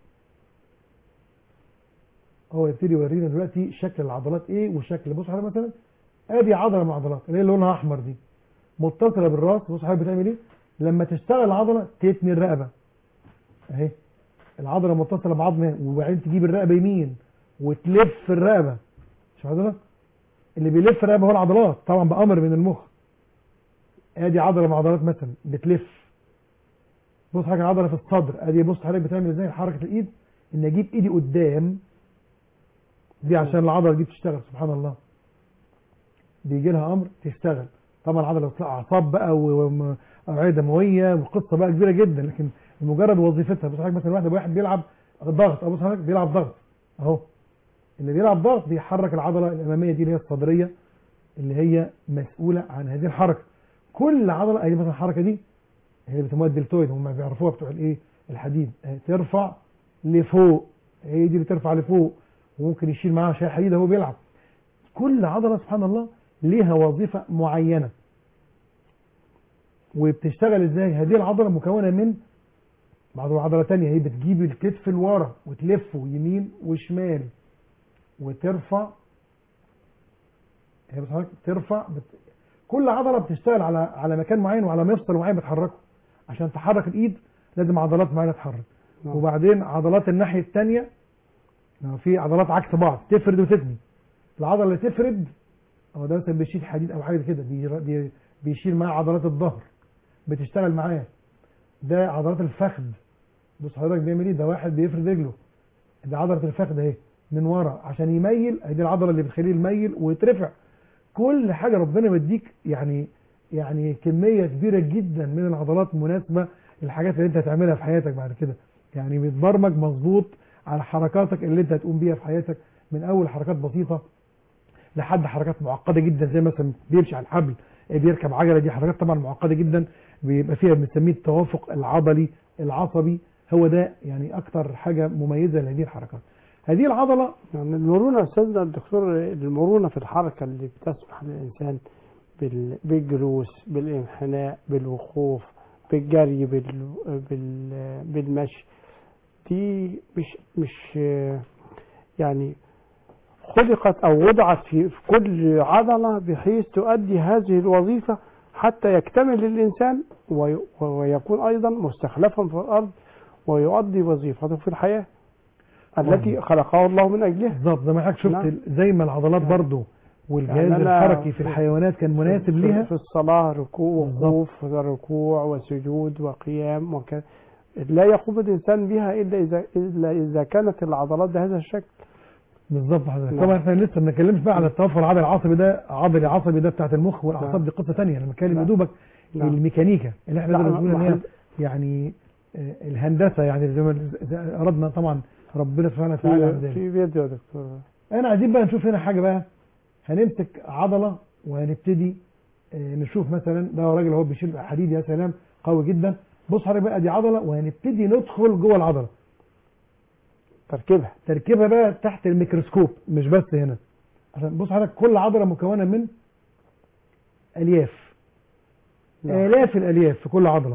هو يبتدي يورينا دلوقتي شكل العضلات ايه وشكل. بص حضرتك مثلا ادي عضله من العضلات اللي هي لونها احمر دي متصله بالراس. بص حضرتك بتعمل ايه لما تشتغل العضله؟ تتني الرقبه اهي، العضله متصله بعظمه، وبعدين تجيب الرقبه يمين وتلف الرقبه. شوف حضرتك اللي بيلف الرقبه هو العضلات طبعا بامر من المخ. ادي عضله من العضلات مثلا بتلف. بص حضرتك عضله في الصدر ادي. بص حضرتك بتعمل ازاي حركه الايد ان اجيب ايدي قدام دي عشان العضله دي بتشتغل. سبحان الله بيجي لها امر تشتغل. طبعا العضله بتطلع اعصاب بقى واوعيه دمويه وقصه بقى كبيره جدا، لكن مجرد وظيفتها. بص حضرتك مثلا واحد بيلعب ضغط، او بص حضرتك بيلعب ضغط اهو، اللي بيلعب ضغط بيحرك العضله الاماميه دي اللي هي الصدريه اللي هي مسؤوله عن هذه الحركه. كل عضله اهي مثلا الحركه دي هي اللي بيسموها الدلتويد، هم بيعرفوها بتوع الايه الحديد، ترفع لفوق، هي دي اللي ترفع لفوق، وممكن يشيل معاها شاي حديد وهو بيلعب. كل عضله سبحان الله ليها وظيفه معينه وبتشتغل ازاي. هذه العضله مكونه من عضله ثانيه، هي بتجيب الكتف لورا وتلفه يمين وشمال وترفع. هي بتحرك ترفع كل عضله بتشتغل على مكان معين وعلى مفصل معين بتحركه. عشان تحرك الايد لازم عضلات معينه تتحرك. وبعدين عضلات الناحيه الثانيه في عضلات عكس بعض تفرد وتثني. العضله اللي تفرد هو ده مثلا بيشيل حديد او حاجه كده، بيشيل معاه عضلات الظهر بتشتغل معاه. ده عضلات الفخذ. بص حضرتك بيعمل ايه، ده واحد بيفرد رجله، ده عضله الفخذ اهي من ورا عشان يميل، دي العضله اللي بتخليه يميل ويترفع. كل حاجه ربنا بيديك يعني كميه كبيره جدا من العضلات مناسبه للحاجات اللي انت هتعملها في حياتك بعد كده. يعني بيتبرمج مظبوط على حركاتك اللي انت هتقوم بيها في حياتك، من اول حركات بسيطه لحد حركات معقده جدا زي مثلا بيمشي على الحبل، بيركب عجله. دي حركات طبعا معقده جدا بيبقى فيها بنسميه التوافق العضلي العصبي. هو ده يعني اكتر حاجه مميزه لهذه الحركات. هذه العضله يعني المرونه استاذنا الدكتور، المرونه في الحركه اللي بتسمح للانسان بالجلوس، بالانحناء، بالوقوف، بالجري، بالمشي، دي مش يعني خلقت أو وضعت في كل عضلة بحيث تؤدي هذه الوظيفة حتى يكتمل الإنسان ويكون أيضا مستخلفا في الأرض ويؤدي وظيفته في الحياة التي خلقه الله من أجلها. بالظبط زي ما حضرتك شفت زي ما العضلات برضو والجهاز الحركي في الحيوانات كان مناسب ليها. في الصلاة ركوع ووقوف، ركوع وسجود وقيام وكذا، لا يقوم الإنسان بها إلا إذا كانت العضلات بهذا الشكل. بالظبط حضرتك. طبعا احنا لسه ما بنتكلمش بقى على التوافق العضلي العصبي، ده عضلي عصبي ده بتاعت المخ والاعصاب، دي قصه ثانيه. انا بتكلم يا دوبك الميكانيكا اللي احنا بنقول ان هي يعني الهندسه، يعني زي ما اردنا طبعا ربنا سبحانه وتعالى في فيديو يا دكتور. انا عايزين بقى نشوف هنا حاجه بقى، هنمسك عضله وهنبتدي نشوف مثلا ده راجل هو بيشيل حديد، يا سلام، قوي جدا. بص حضرتك بقى، دي عضله وهنبتدي ندخل جوه العضله تركيبها بقى تحت الميكروسكوب، مش بس هنا. عشان بص حضرتك كل عضله مكونه من الياف، آلاف الالياف في كل عضله.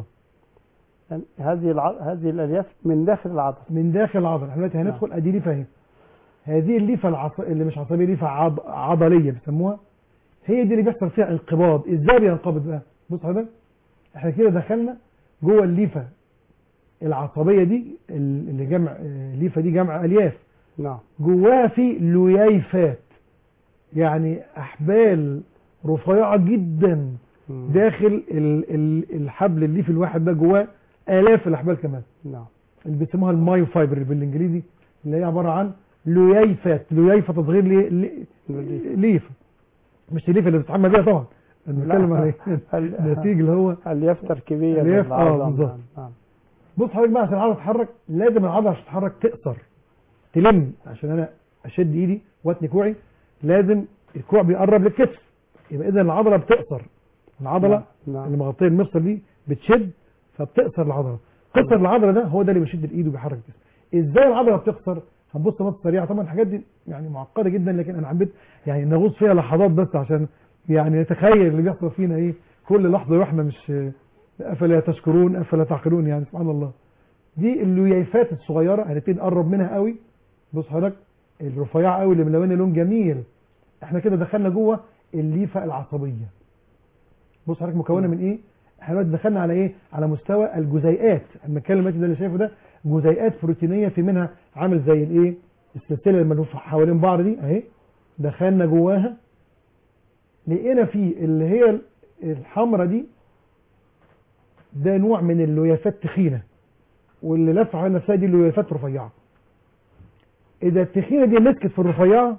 هذه الالياف من داخل العضله. احنا دلوقتي هندخل ادي ليفه اهي. هذه الليفه اللي مش عصبيه، ليفه عضليه بيسموها، هي دي اللي بيحصل فيها انقباض. ازاي بينقبض بقى؟ بص حضرتك احنا كده دخلنا جوه الليفه العصبيه دي، اللي جمع ليفه دي جمع الياف. نعم. جواها في لييفات، يعني احبال رفيعه جدا داخل الحبل الليفي الواحد ده، جواه آلاف الأحبال كمان. نعم. اللي بيسموها المايو فايبر بالإنجليزي، اللي هي عبارة عن لييفات. لييفة تصغير ليفة، مش الليفة اللي بتتعمل بيها طبعا، بنتكلم عن النتيجة اللي هو الياف تركيبية. الياف بالظبط. بص حضرتك بقى، عشان العضلة تتحرك لازم العضلة عشان تتحرك تقصر، تلم. عشان أنا أشد إيدي واتني كوعي لازم الكوع بيقرب للكتف، يبقى إذا العضلة بتقصر. العضلة اللي مغطية المفصل دي بتشد، فبتقصر العضلة. قصر العضلة ده هو ده اللي بيشد الإيد وبيحرك الجسم. إزاي العضلة بتقصر؟ هنبص بص سريعة. طبعا الحاجات دي يعني معقدة جدا، لكن أنا حبيت يعني نغوص فيها لحظات بس عشان يعني نتخيل اللي بيحصل فينا إيه كل لحظة، وإحنا مش أفلا تشكرون أفلا تعقلون، يعني سبحان الله. دي اللييفات الصغيرة هنبتدي نقرب منها قوي. بص حضرتك الرفيعة قوي اللي ملونة لون جميل، احنا كده دخلنا جوه الليفة العصبية. بص حضرتك مكونة من ايه؟ احنا دلوقتي دخلنا على ايه؟ على مستوى الجزيئات. اما اتكلم دلوقتي ده اللي شايفه ده جزيئات بروتينية، في منها عامل زي الايه؟ السلسلة الملفوفة حوالين بعض دي اهي. دخلنا جواها لقينا في اللي هي الحمرة دي، ده نوع من الليافات تخينة، واللي لفة على نفسها دي الليافات رفيعة. اذا التخينة دي مسكت في الرفيعة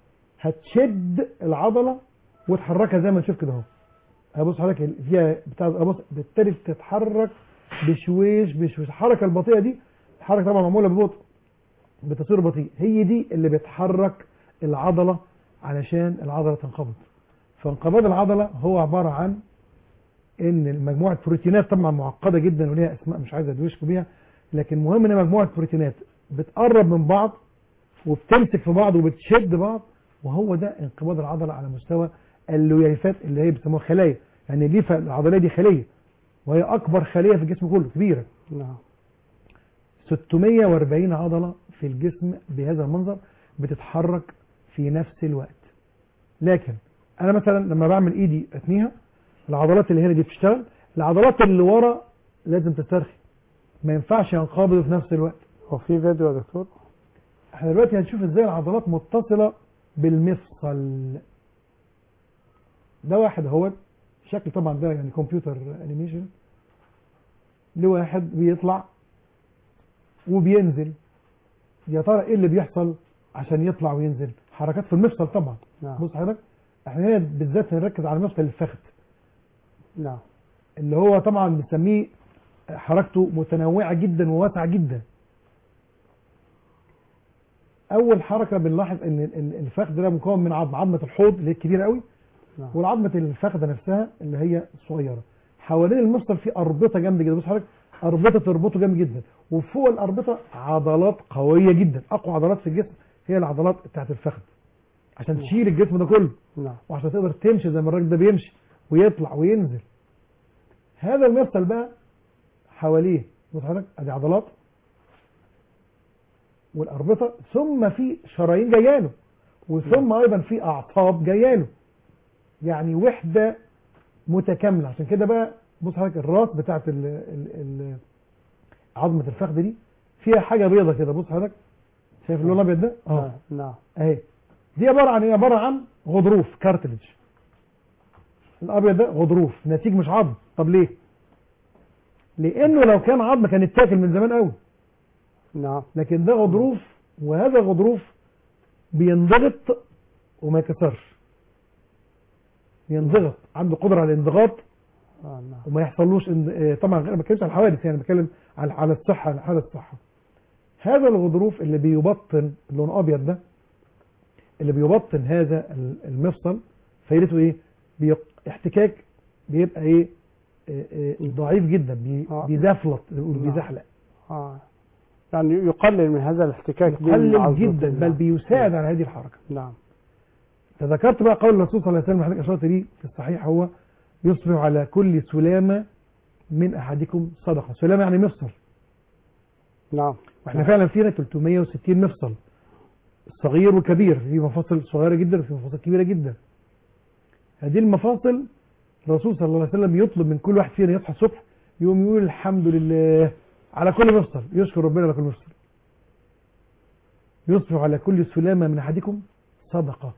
هتشد العضلة وتحركها زي ما نشوف كده اهو. هبص حضرتك فيها بتاع، بص بالتالي بتتحرك بشويش بشويش. الحركة البطيئة دي الحركة طبعا معمولة ببطء، بتصير بطيء، هي دي اللي بتحرك العضلة علشان العضلة تنقبض. فانقباض العضلة هو عبارة عن ان مجموعة بروتينات طبعا معقدة جدا وليها اسماء مش عايز ادوشكم بيها، لكن مهم ان مجموعة بروتينات بتقرب من بعض وبتمسك في بعض وبتشد بعض، وهو ده انقباض العضلة على مستوى اللييفات اللي هي بيسموها خلايا. يعني الليفة العضلية دي خلية، وهي أكبر خلية في الجسم كله، كبيرة. نعم. 640 عضلة في الجسم بهذا المنظر بتتحرك في نفس الوقت. لكن أنا مثلا لما بعمل إيدي أثنيها، العضلات اللي هنا دي بتشتغل، العضلات اللي ورا لازم تسترخي، ما ينفعش ينقبضوا في نفس الوقت. هو في فيديو يا دكتور؟ احنا دلوقتي هنشوف ازاي العضلات متصلة بالمفصل. ده واحد اهوت شكل طبعا ده يعني كمبيوتر انيميشن لواحد بيطلع وبينزل. يا ترى ايه اللي بيحصل عشان يطلع وينزل؟ حركات في المفصل طبعا. نعم. بص حضرتك احنا هنا بالذات هنركز على مفصل الفخذ. نعم. اللي هو طبعا بنسميه حركته متنوعة جدا وواسعة جدا. اول حركة بنلاحظ ان الفخذ ده مكون من عظمة الحوض اللي هي الكبيرة قوي، نعم. والعظمة الفخذة نفسها اللي هي الصغيرة. حوالين المفصل في أربطة جامدة جدا. بص حضرتك أربطة تربطه جامد جدا، وفوق الأربطة عضلات قوية جدا. أقوى عضلات في الجسم هي العضلات بتاعت الفخذ عشان تشيل الجسم ده كله. نعم. وعشان تقدر تمشي زي ما الراجل ده بيمشي ويطلع وينزل. هذا المفصل بقى حواليه بص حضرتك ادي عضلات والأربطة، ثم في شرايين جاياله، وثم أيضا في أعصاب جاياله، يعني وحدة متكاملة. عشان كده بقى بص حضرتك الراس بتاعت عظمة الفخذ دي فيها حاجة بيضة كده. بص حضرتك شايف اللون الأبيض ده؟ نعم. اهي دي عبارة عن ايه؟ عبارة عن غضروف كارتلج. الأبيض ده غضروف نتيج مش عظم. طب ليه؟ لأنه لو كان عظم كان اتاكل من زمان قوي. نعم. لكن ده غضروف، وهذا غضروف بينضغط وما يكسرش. ينضغط، عنده قدرة على الانضغاط نعم. وما يحصلوش طبعا انا ما بتكلمش على الحوادث، يعني بتكلم على الصحة، على حالة الصحة. هذا الغضروف اللي بيبطن اللون الابيض ده، اللي بيبطن هذا المفصل، فايدته ايه؟ احتكاك بيبقى ايه؟ ضعيف جدا بيزفلط بيزحلق يعني يقلل من هذا الاحتكاك يقلل جدا بل بيساعد على هذه الحركة. نعم. تذكرت بقى قول الرسول صلى الله عليه وسلم حضرتك أشرت ليه في الصحيح، هو يصبح على كل سلامة من أحدكم صدقة. سلامة يعني مفصل. نعم. واحنا فعلا فينا 360 مفصل، صغير وكبير، في مفاصل صغيرة جدا وفي مفاصل كبيرة جدا. هذه المفاصل الرسول صلى الله عليه وسلم يطلب من كل واحد فينا يصحى الصبح يقوم يقول الحمد لله على كل مفصل، يشكر ربنا على كل مفصل. يصبح على كل سلامة من أحدكم صدقة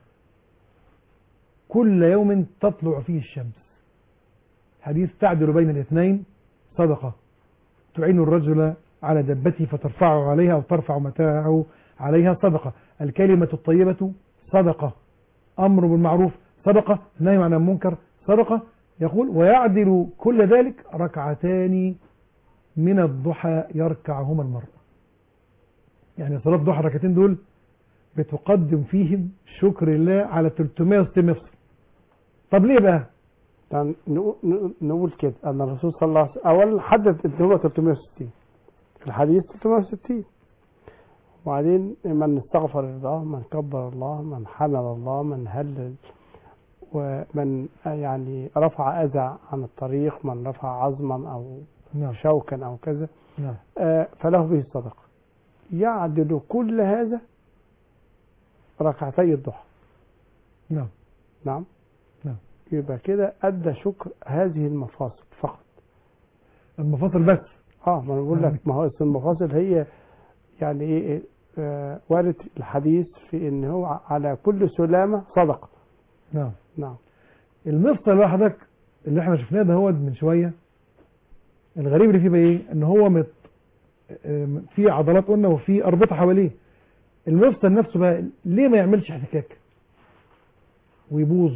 كل يوم تطلع فيه الشمس. حديث تعدل بين الاثنين صدقة، تعين الرجل على دبته فترفعه عليها أو ترفع متاعه عليها صدقة. الكلمة الطيبة صدقة، أمر بالمعروف صدقة، نهي عن المنكر صدقة. يقول ويعدل كل ذلك ركعتان من الضحى يركعهما المرء. يعني صلاة الضحى الركعتين دول بتقدم فيهم شكر الله على 360 مفصل. طب ليه بقى؟ يعني نقول كده أن الرسول صلى الله عليه وسلم أولا حدد أن هو 360 في الحديث 360، وبعدين من استغفر الله، من كبر الله، من حمد الله، من هلل، ومن يعني رفع أذى عن الطريق، من رفع عظما أو شوكا أو كذا فله به الصدقة. يعدل كل هذا ركعتي الضحى. نعم. نعم. نعم. يبقى كده أدى شكر هذه المفاصل فقط. المفاصل بس. ما أنا بقول لك ما هو المفاصل هي يعني إيه وارد الحديث في إن هو على كل سلامة صدقة. نعم. نعم. المفصل لوحدك اللي احنا شفناه ده هو من شوية، الغريب اللي فيه بقى ايه؟ ان هو في عضلات قلنا وفي اربطة حواليه. المفصل نفسه بقى ليه ما يعملش احتكاك ويبوظ؟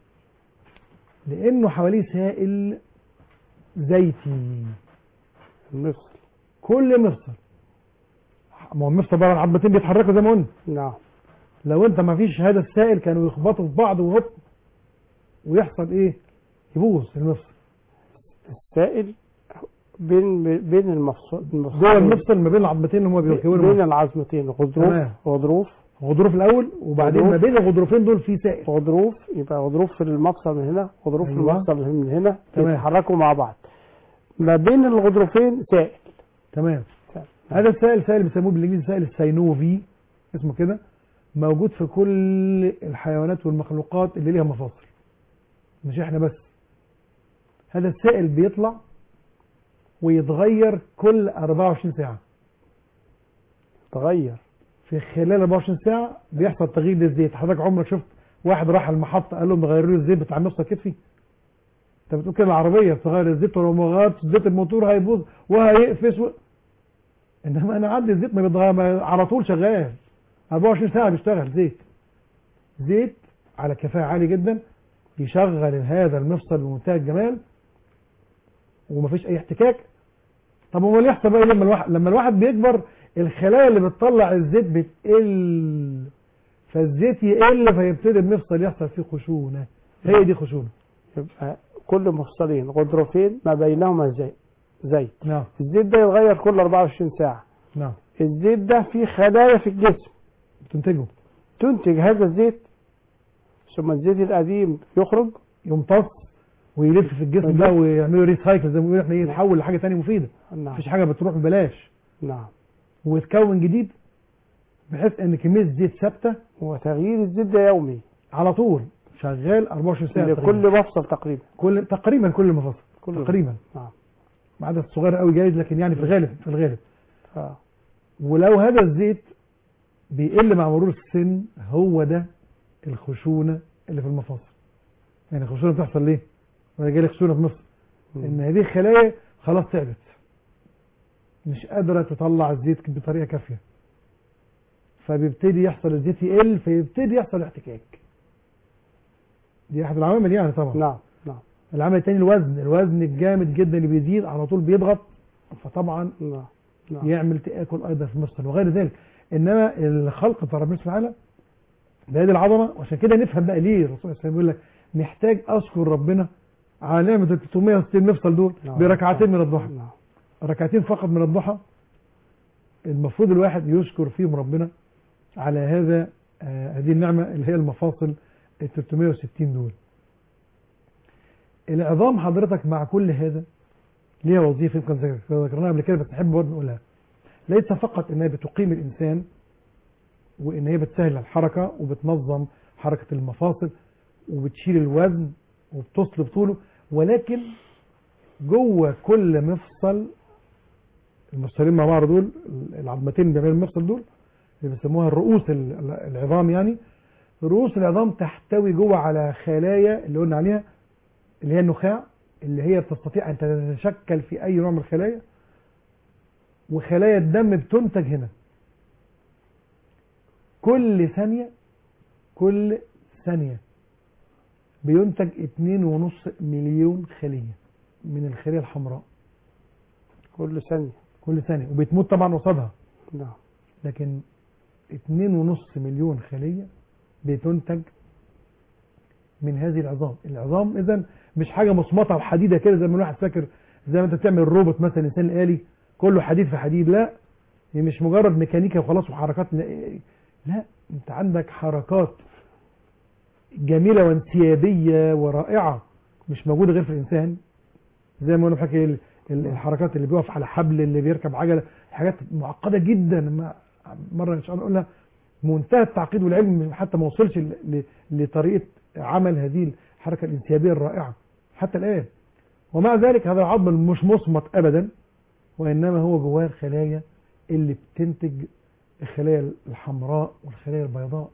لانه حواليه سائل زيتي. المفصل كل مفصل، ما هو المفصل بقى العظمتين بيتحركوا زي ما قلنا. نعم. لو انت ما فيش هذا السائل كانوا يخبطوا في بعض وهوب ويحصل ايه؟ يبوظ المفصل. السائل بين المفصل جوه المفصل ما بين العظمتين اللي هم بيكونوا بين العظمتين غضروف الاول، وبعدين ما بين الغضروفين دول في سائل. غضروف، يبقى غضروف في المفصل من هنا، غضروف في المفصل من هنا، يتحركوا مع بعض. ما بين الغضروفين سائل. تمام. هذا السائل بيسموه بالانجليزي سائل السينوفي، اسمه كده، موجود في كل الحيوانات والمخلوقات اللي ليها مفاصل، مش احنا بس. هذا السائل بيطلع ويتغير كل 24 ساعة. تغير في خلال 24 ساعة بيحصل تغيير للزيت. حضرتك عمرك شفت واحد راح المحطة قال لهم غيروا لي الزيت بتاع مفصل كتفي؟ انت بتقول كده العربية بتغير الزيت، ولو ما غيرتش زيت الموتور هيبوظ وهيقفش انما انا عندي الزيت ما بيتغير، على طول شغال 24 ساعة بيشتغل زيت على كفاءة عالية جدا، يشغل هذا المفصل بمنتهى الجمال ومفيش اي احتكاك. طب هو اللي يحصل بقى لما الواحد بيكبر الخلايا اللي بتطلع الزيت بتقل، فالزيت يقل فيبتدي المفصل يحصل فيه خشونة. هي دي خشونة. يبقى كل مفصلين غضروفين ما بينهما زيت. نعم. الزيت ده يتغير كل 24 ساعة. نعم. الزيت ده فيه خلايا في الجسم تنتج هذا الزيت، ثم الزيت القديم يخرج يمتص ويلف في الجسم ده ويعملوا ريسايكل زي ما بيقولوا احنا، يتحول لحاجه ثانيه مفيده. نعم. مفيش حاجه بتروح ببلاش. نعم. ويتكون جديد بحيث ان كميه الزيت ثابته، وتغيير الزيت ده يومي على طول شغال 24 ساعه لكل مفصل تقريبا. تقريبا كل المفاصل تقريبا. نعم. عدد صغير قوي جايز، لكن يعني في الغالب ولو هذا الزيت بيقل مع مرور السن، هو ده الخشونه اللي في المفاصل. يعني الخشونه بتحصل ليه؟ وانا جاي لي خشونه في مفصل ان هذه الخلايا خلاص تعبت، مش قادره تطلع الزيت بطريقه كافيه، فبيبتدي يحصل الزيت يقل، فيبتدي يحصل احتكاك. دي احد العوامل يعني طبعا. نعم. العامل الثاني الوزن الجامد جدا اللي بيزيد على طول بيضغط، فطبعا يعمل تآكل ايضا في المفصل وغير ذلك. انما الخلق بتاع ربنا سبحانه وتعالى بهذه العظمه، وعشان كده نفهم بقى ليه الرسول صلى الله عليه وسلم يقول لك محتاج اذكر ربنا على نعمة ال 360 مفصل دول بركعتين من الضحى. نعم. ركعتين فقط من الضحى المفروض الواحد يشكر فيهم ربنا على هذا هذه النعمة اللي هي المفاصل ال 360 دول. العظام حضرتك مع كل هذا ليها وظيفة يمكن ذكرناها قبل كده بس نحب برضه نقولها. ليس فقط انها بتقيم الانسان وان هي بتسهل الحركة وبتنظم حركة المفاصل وبتشيل الوزن وبتصلب طوله، ولكن جوه كل مفصل المفصلين مع بعض دول العظمتين اللي بيعملوا المفصل دول اللي بيسموها الرؤوس العظام، يعني رؤوس العظام تحتوي جوه على خلايا اللي قلنا عليها اللي هي النخاع اللي هي بتستطيع ان تتشكل في اي نوع من الخلايا، وخلايا الدم بتنتج هنا كل ثانية بينتج 2.5 مليون خلية من الخلية الحمراء كل ثانية وبتموت طبعا قصادها. نعم. لكن 2.5 مليون خلية بتنتج من هذه العظام. العظام اذا مش حاجة مصمطة وحديدة كده زي ما الواحد فاكر، زي ما انت بتعمل الروبوت مثلا الانسان الآلي كله حديد في حديد. لا، هي مش مجرد ميكانيكا وخلاص وحركات، لا انت عندك حركات جميلة وانسيابية ورائعة مش موجودة غير في الانسان. زي ما انا بحكي الحركات اللي بيقف على حبل، اللي بيركب عجلة، حاجات معقدة جدا مرة ان شاء الله نقولها منتهى التعقيد والعلم حتى ما وصلش لطريقة عمل هذه الحركة الانسيابية الرائعة حتى الآن. ومع ذلك هذا العظم مش مصمت أبدا، وإنما هو جواه الخلايا اللي بتنتج الخلايا الحمراء والخلايا البيضاء.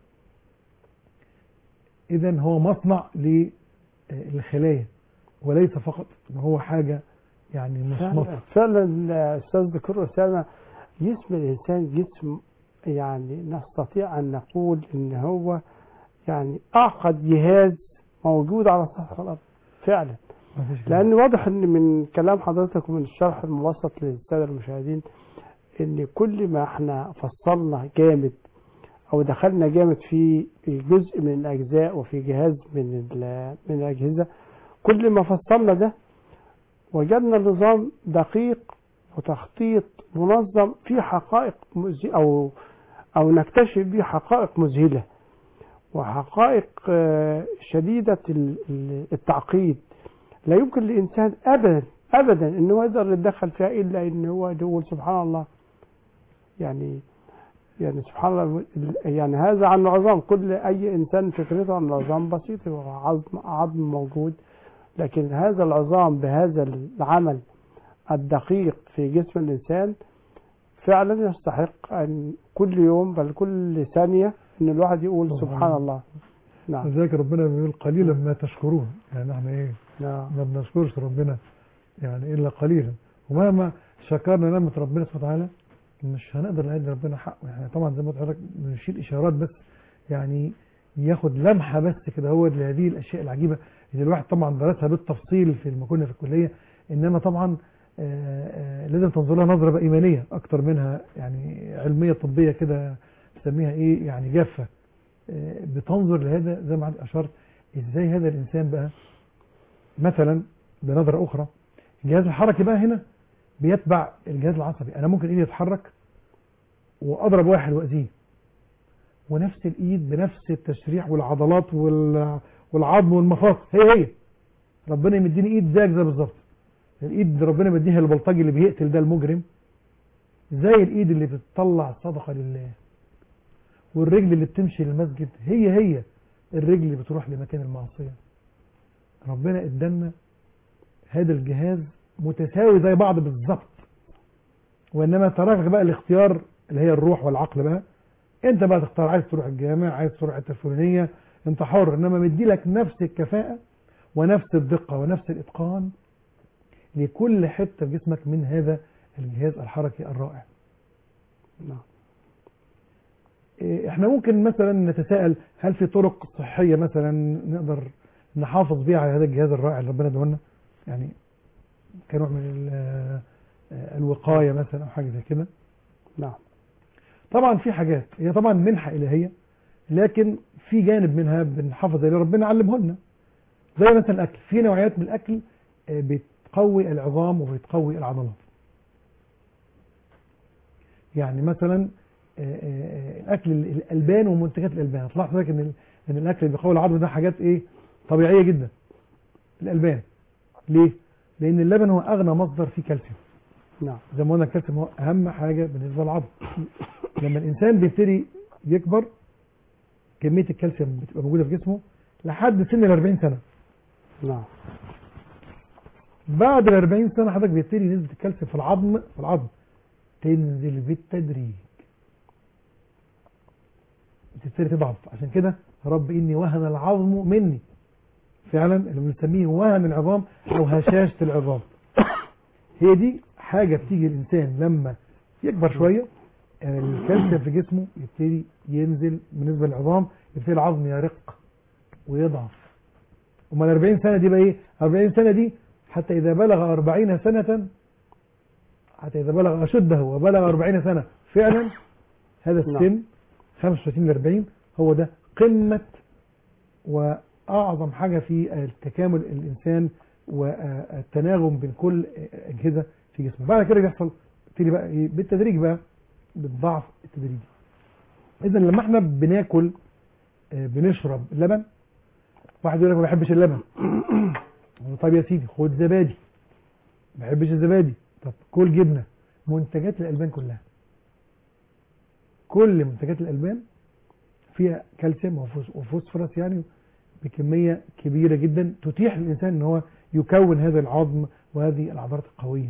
إذن هو مصنع للخلايا وليس فقط إن هو حاجة يعني مصمتة. فعلا أستاذ دكتور أسامة، جسم الإنسان جسم يعني نستطيع أن نقول إن هو يعني أعقد جهاز موجود على سطح الأرض فعلا. لأن واضح إن من كلام حضرتك ومن الشرح المبسط للسادة المشاهدين إن كل ما احنا فصلنا جامد أو دخلنا جامد في جزء من الأجزاء وفي جهاز من الأجهزة، كل ما فصلنا ده وجدنا نظام دقيق وتخطيط منظم في حقائق أو نكتشف به حقائق مذهلة وحقائق شديدة التعقيد. لا يمكن للإنسان أبدا أنه يقدر يتدخل فيها إلا أنه هو يقول سبحان الله. يعني سبحان الله، يعني هذا عن العظام. كل أي إنسان فكرته عن العظام بسيط، هو عظم موجود، لكن هذا العظام بهذا العمل الدقيق في جسم الإنسان فعلا يستحق أن كل يوم بل كل ثانية أن الواحد يقول سبحان الله. نعم. لذلك ربنا بيقول قليلا ما تشكرون، يعني احنا ايه؟ نعم. ما بنشكرش ربنا يعني الا قليلا، ومهما شكرنا نعمة ربنا سبحانه وتعالى مش هنقدر نأدي ربنا حقه. يعني طبعا زي ما قلت لحضرتك بنشيل اشارات بس، يعني ياخد لمحة بس كده هو لهذه الاشياء العجيبة اللي الواحد طبعا درسها بالتفصيل في لما كنا في الكلية، انما طبعا لازم تنظر لها نظرة بقى ايمانية اكتر منها يعني علمية طبية كده بسميها ايه يعني جافة. بتنظر لهذا زي ما اشرت ازاي هذا الانسان بقى مثلا بنظرة اخرى. الجهاز الحركي بقى هنا بيتبع الجهاز العصبي. انا ممكن ايدي يتحرك واضرب واحد واذيه، ونفس الايد بنفس التشريح والعضلات والعظم والمفاصل هي ربنا يمديني ايد زيك زي بالظبط. الايد ربنا مديها للبلطجي اللي بيقتل ده المجرم، زي الايد اللي بتطلع صدقة لله، والرجل اللي بتمشي للمسجد هي الرجل اللي بتروح لمكان المعصية. ربنا ادانا هذا الجهاز متساوي زي بعض بالظبط، وانما ترك بقى الاختيار اللي هي الروح والعقل بقى. انت بقى تختار، عايز تروح الجامع، عايز تروح الحته الفلانيه، انت حر، انما مدي لك نفس الكفاءه ونفس الدقه ونفس الاتقان لكل حته في جسمك من هذا الجهاز الحركي الرائع. نعم. احنا ممكن مثلا نتساءل هل في طرق صحيه مثلا نقدر نحافظ بيها على هذا الجهاز الرائع اللي ربنا اداهولنا، يعني كنوع من الوقايه مثلا او حاجه زي كده؟ نعم. طبعا في حاجات هي طبعا منحة إلهية، لكن في جانب منها بنحافظ عليه ربنا علمه لنا. زي مثلا الاكل، في نوعيات من الاكل بتقوي العظام وبتقوي العضلات. يعني مثلا الاكل الالبان ومنتجات الالبان، هتلاحظ حضرتك ان الاكل اللي بيقوي العظم ده حاجات ايه؟ طبيعيه جدا. الالبان ليه؟ لان اللبن هو اغنى مصدر فيه كالسيوم. نعم. زي ما قلنا الكالسيوم هو اهم حاجه بالنسبه للعظم. لما الانسان بيبتدي يكبر كميه الكالسيوم بتبقى موجوده في جسمه لحد سن ال 40 سنه. نعم. بعد ال 40 سنه حضرتك بيبتدي نسبه الكالسيوم في العظم تنزل بالتدريج، بتبتدي تضعف. عشان كده رب اني وهن العظم مني، فعلا اللي بنسميه وهن العظام او هشاشه العظام. هي دي حاجه بتيجي الانسان لما يكبر شويه، الكالسيوم في جسمه يبتدي ينزل بالنسبه للعظام، يبتدي العظم يرق ويضعف. امال 40 سنه دي بقى ايه؟ 40 سنه دي حتى اذا بلغ 40 سنه، حتى اذا بلغ اشده وبلغ 40 سنه فعلا، هذا السن 35 ل 40 هو ده قمه واعظم حاجه في تكامل الانسان والتناغم بين كل اجهزه في جسمه. بعد كده بيحصل يبتدي بقى ايه؟ بالتدريج بقى، بالضعف التدريجي. اذا لما احنا بناكل بنشرب لبن، واحد يقول لك ما بحبش اللبن، طيب يا سيدي خد زبادي. ما بحبش الزبادي، طب كل جبنه. منتجات الالبان كلها، كل منتجات الالبان فيها كالسيوم وفوسفورس يعني بكميه كبيره جدا تتيح للانسان ان هو يكون هذا العظم وهذه العضلات القويه.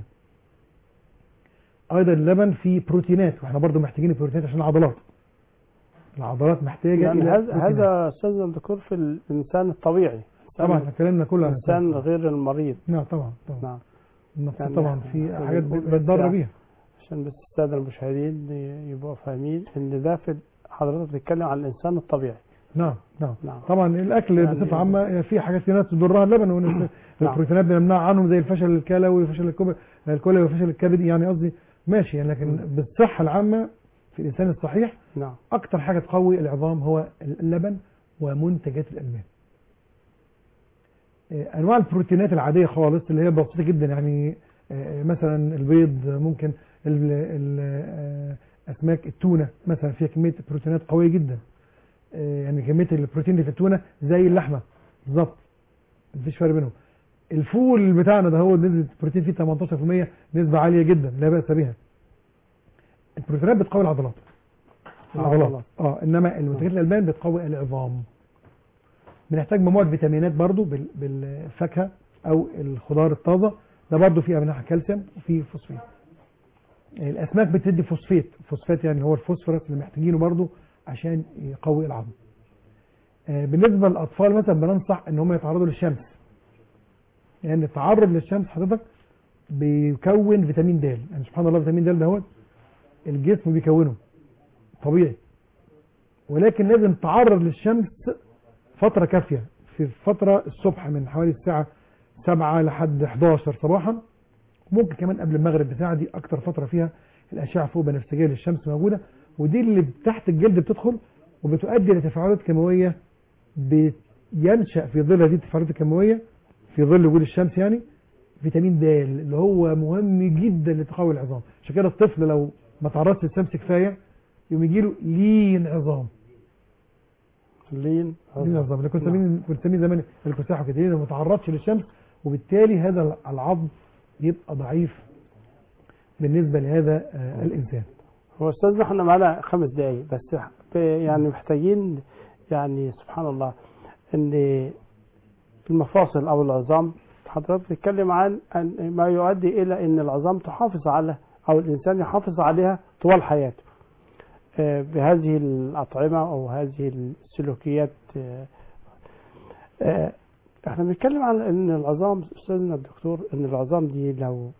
ايضا اللبن فيه بروتينات، واحنا برضو محتاجين البروتينات عشان العضلات محتاجه يعني الى هذا استاذ الدكتور في الانسان الطبيعي. طبعا احنا اتكلمنا كله عن الانسان غير المريض. نعم طبعا نعم. يعني طبعا في حاجات بتضر بيها. عشان بس الساده المشاهدين يبقوا فاهمين ان ده في حضرتك بتتكلم عن الانسان الطبيعي. نعم. طبعا الاكل يعني بصفه عامه في حاجات في ناس تضرها اللبن، والبروتينات بنمنع عنهم زي الفشل الكلوي وفشل الكلوي وفشل الكبد، يعني قصدي ماشي يعني، لكن بالصحه العامه في الانسان الصحيح اكتر حاجه تقوي العظام هو اللبن ومنتجات الالبان. انواع البروتينات العاديه خالص اللي هي بسيطه جدا، يعني مثلا البيض، ممكن اسماك التونه مثلا فيها كميه بروتينات قويه جدا، يعني كميه البروتين اللي في التونه زي اللحمه بالظبط، مفيش فرق بينهم. الفول بتاعنا ده هو نسبه البروتين فيه 18%، نسبه عاليه جدا لا باس بها. البروتينات بتقوي العضلات. انما المنتجات الالبان بتقوي العظام. بنحتاج مجموعه فيتامينات برضو بالفاكهه او الخضار الطازه، ده برضو فيه منها كالسيوم وفيه فوسفات. الاسماك بتدي فوسفات يعني هو الفوسفورس اللي محتاجينه برضو عشان يقوي العظم. بالنسبه للاطفال مثلا بننصح ان هم يتعرضوا للشمس، لان يعني التعرض للشمس حضرتك بيكون فيتامين د، يعني سبحان الله فيتامين د ده هو الجسم بيكونه طبيعي، ولكن لازم تعرض للشمس فتره كافيه، في فتره الصبح من حوالي الساعه 7 لحد 11 صباحا، ممكن كمان قبل المغرب بساعه، دي اكتر فتره فيها الاشعه فوق بنفسجيه للشمس موجوده، ودي اللي تحت الجلد بتدخل وبتؤدي لتفاعلات كيماويه بينشا في ظل هذه التفاعلات الكيماويه في ظل وجود الشمس، يعني فيتامين د اللي هو مهم جدا لتقوي العظام. عشان كده الطفل لو ما تعرضش للشمس كفايه يقوم يجي له لين عظام. لين عظام اللي كنا بنسميه زمان الكساح وكده، لانه ما تعرضش للشمس، وبالتالي هذا العظم يبقى ضعيف بالنسبه لهذا الانسان. هو استاذ احنا معانا 5 دقايق بس، يعني محتاجين يعني سبحان الله ان المفاصل او العظام حضرتك بتتكلم عن ما يؤدي الى ان العظام تحافظ على او الانسان يحافظ عليها طوال حياته بهذه الاطعمه او هذه السلوكيات. احنا بنتكلم عن ان العظام استاذنا الدكتور، ان العظام دي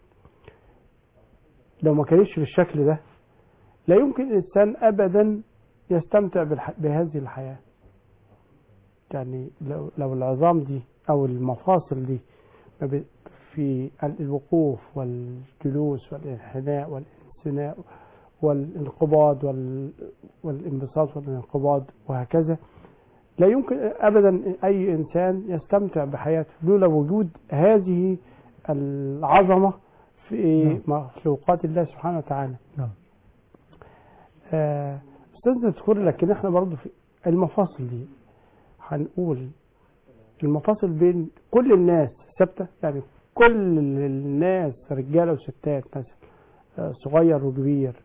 لو ما كانتش بالشكل ده لا يمكن الانسان ابدا يستمتع بهذه الحياه. يعني لو العظام دي او المفاصل دي في الوقوف والجلوس والانحناء والانثناء والانقباض والانبساط والانقباض وهكذا، لا يمكن أبدا أي إنسان يستمتع بحياته لولا وجود هذه العظمة في مخلوقات الله سبحانه وتعالى. نعم. أستاذنا تذكر، لكن احنا برضو في المفاصل دي هنقول المفاصل بين كل الناس ثابتة، يعني كل الناس رجالة وستات مثلا، صغير وكبير،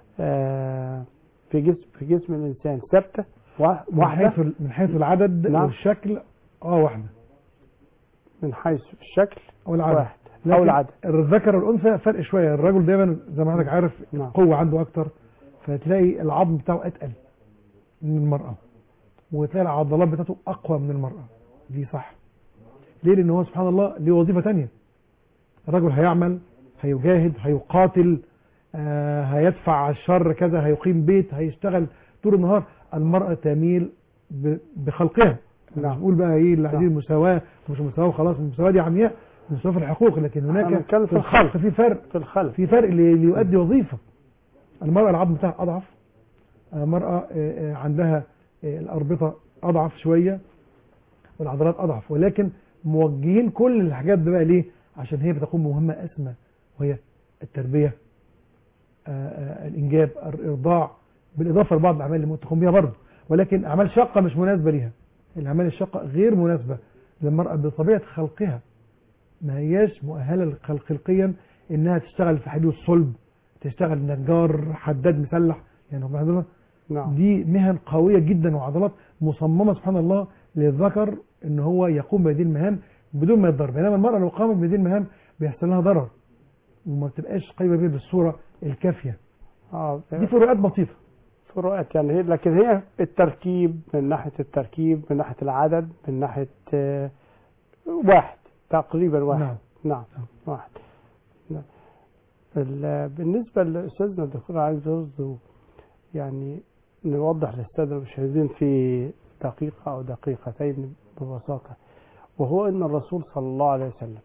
في جسم الإنسان ثابتة واحدة من حيث العدد. نعم. والشكل واحدة من حيث الشكل أو العدد. واحد أو العدد. الذكر والأنثى فرق شوية. الرجل دايما زي ما حضرتك عارف نعم. قوة عنده أكتر، فتلاقي العظم بتاعه أتقل من المرأة، وتلاقي العضلات بتاعته أقوى من المرأة. دي صح. ليه؟ لأن هو سبحان الله ليه وظيفة تانية. الرجل هيعمل، هيجاهد، هيقاتل، هيدفع الشر كذا، هيقيم بيت، هيشتغل طول النهار. المرأة تميل بخلقها. نعم. مش بقول بقى ايه اللي نعم. عايزين المساواة، مش مساواة خلاص، المساواة دي عمياء، المساواة في الحقوق، لكن هناك في الخلق، في فرق، في الخلق، في فرق اللي يؤدي وظيفة. المرأة العظم بتاعها أضعف، المرأة عندها الأربطة أضعف شوية والعضلات أضعف، ولكن موجهين كل الحاجات دي بقى ليه؟ عشان هي بتقوم بمهمة أسمى، وهي التربية، الإنجاب، الإرضاع، بالإضافة لبعض الأعمال اللي ممكن تقوم بيها برضه، ولكن أعمال شاقة مش مناسبة ليها. الأعمال الشاقة غير مناسبة للمرأة بطبيعة خلقها، ما هياش مؤهلة خلقيا إنها تشتغل في حديد الصلب، تشتغل نجار، حداد مسلح، يعني هم نعم. دي مهن قوية جدا وعضلات مصممة سبحان الله للذكر إن هو يقوم بهذه المهام بدون ما يتضرر، بينما المرأة لو قامت بهذه المهام بيحصل لها ضرر وما بتبقاش قريبة بيه بالصورة الكافية. دي فروقات بسيطة، فروقات يعني، لكن هي التركيب، من ناحية التركيب، من ناحية العدد، من ناحية واحد تقريبا واحد. نعم. نعم. واحد. نعم. بالنسبة لأستاذنا الدكتور، عايز برضه يعني نوضح للسادة المشاهدين في دقيقة أو دقيقتين ببساطة، وهو أن الرسول صلى الله عليه وسلم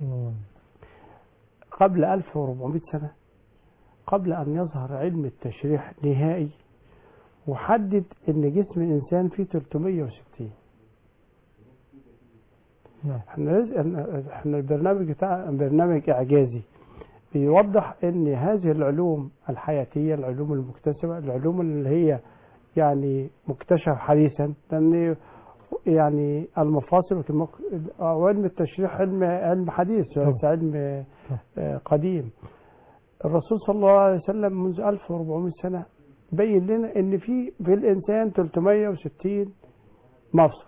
قبل 1400 سنة، قبل أن يظهر علم التشريح نهائي، وحدد أن جسم الإنسان فيه 360. احنا البرنامج بتاع برنامج إعجازي بيوضح أن هذه العلوم الحياتية، العلوم المكتسبة، العلوم اللي هي يعني مكتشف حديثا، لأن يعني المفاصل وعلم التشريح علم حديث، علم قديم. الرسول صلى الله عليه وسلم منذ 1400 سنة بين لنا ان في الانسان 360 مفصل.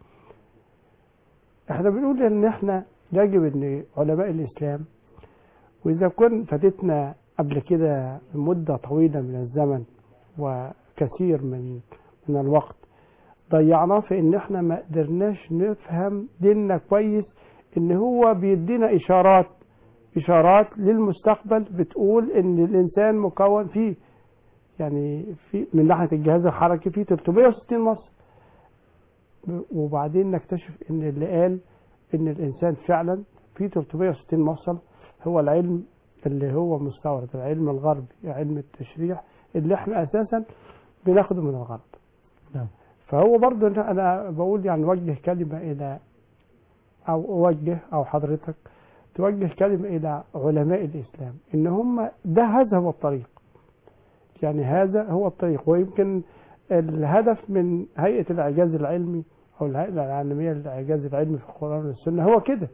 احنا بنقول ان احنا يجب ان علماء الاسلام، واذا كن فاتتنا قبل كده مدة طويلة من الزمن وكثير من الوقت ضيعناه في ان احنا ما قدرناش نفهم ديننا كويس، ان هو بيدينا اشارات للمستقبل بتقول ان الانسان مكون فيه، يعني في من ناحية الجهاز الحركي فيه 360 مفصل، وبعدين نكتشف ان اللي قال ان الانسان فعلا فيه 360 مفصل هو العلم اللي هو مستورد، العلم الغربي، علم التشريح اللي احنا اساسا بناخده من الغرب. نعم. فهو برضه انا بقول يعني وجه كلمة الى او حضرتك توجه كلمة إلى علماء الإسلام إن هم هذا هو الطريق، يعني هذا هو الطريق. ويمكن الهدف من هيئة الإعجاز العلمي أو الهيئة العالمية للإعجاز العلمي في القرآن والسنة هو كده،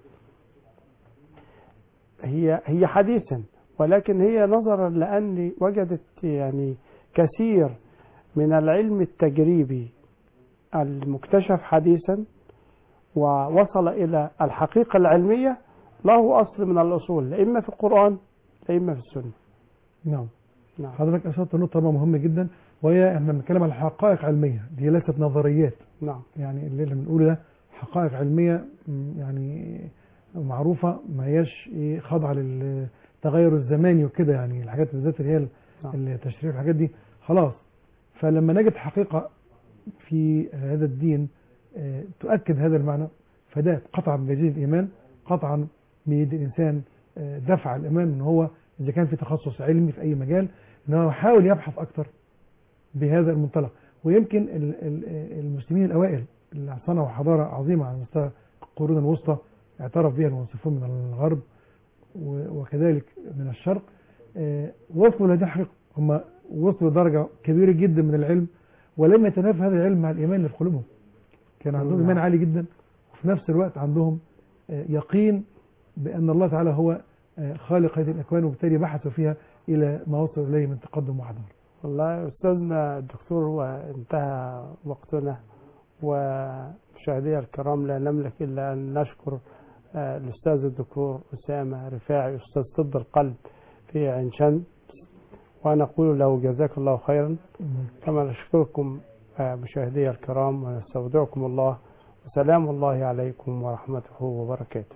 هي حديثا، ولكن هي نظرا لأن وجدت يعني كثير من العلم التجريبي المكتشف حديثا ووصل إلى الحقيقة العلمية له أصل من الأصول، لا إما في القرآن لا إما في السنة. نعم. نعم. حضرتك أشرت نقطة مهمة جدا، وهي احنا بنتكلم على حقائق علمية، دي ليست نظريات. نعم. يعني اللي بنقوله ده حقائق علمية يعني معروفة، ما هياش خاضعة للتغير الزماني وكده، يعني الحاجات بالذات اللي هي التشريح والحاجات دي خلاص. فلما نجد حقيقة في هذا الدين تؤكد هذا المعنى، فده قطعا بيزيد الإيمان، قطعا بيد الإنسان دفع الإيمان إن هو إذا كان في تخصص علمي في أي مجال إن هو يحاول يبحث أكتر بهذا المنطلق. ويمكن المسلمين الأوائل اللي صنعوا حضارة عظيمة على مستوى القرون الوسطى اعترف بها المنصفون من الغرب وكذلك من الشرق، وصلوا لهذه الحقيقة. هم وصلوا لدرجة كبيرة جدا من العلم، ولم يتنافى هذا العلم مع الإيمان اللي في قلوبهم. كان عندهم إيمان عالي جدا، وفي نفس الوقت عندهم يقين بأن الله تعالى هو خالق هذه الأكوان، وبالتالي بحثوا فيها إلى ما وصلوا إليه من تقدم وحضارة. والله أستاذنا الدكتور، وانتهى وقتنا، ومشاهدينا الكرام لا نملك إلا أن نشكر الأستاذ الدكتور أسامة رفاعي أستاذ طب القلب في عين شمس، ونقول له جزاك الله خيرا. كما نشكركم مشاهدي الكرام، ونستودعكم الله، وسلام الله عليكم ورحمته وبركاته.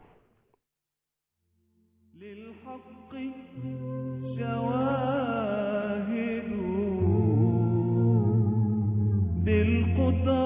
للحق شواهد بالقدرة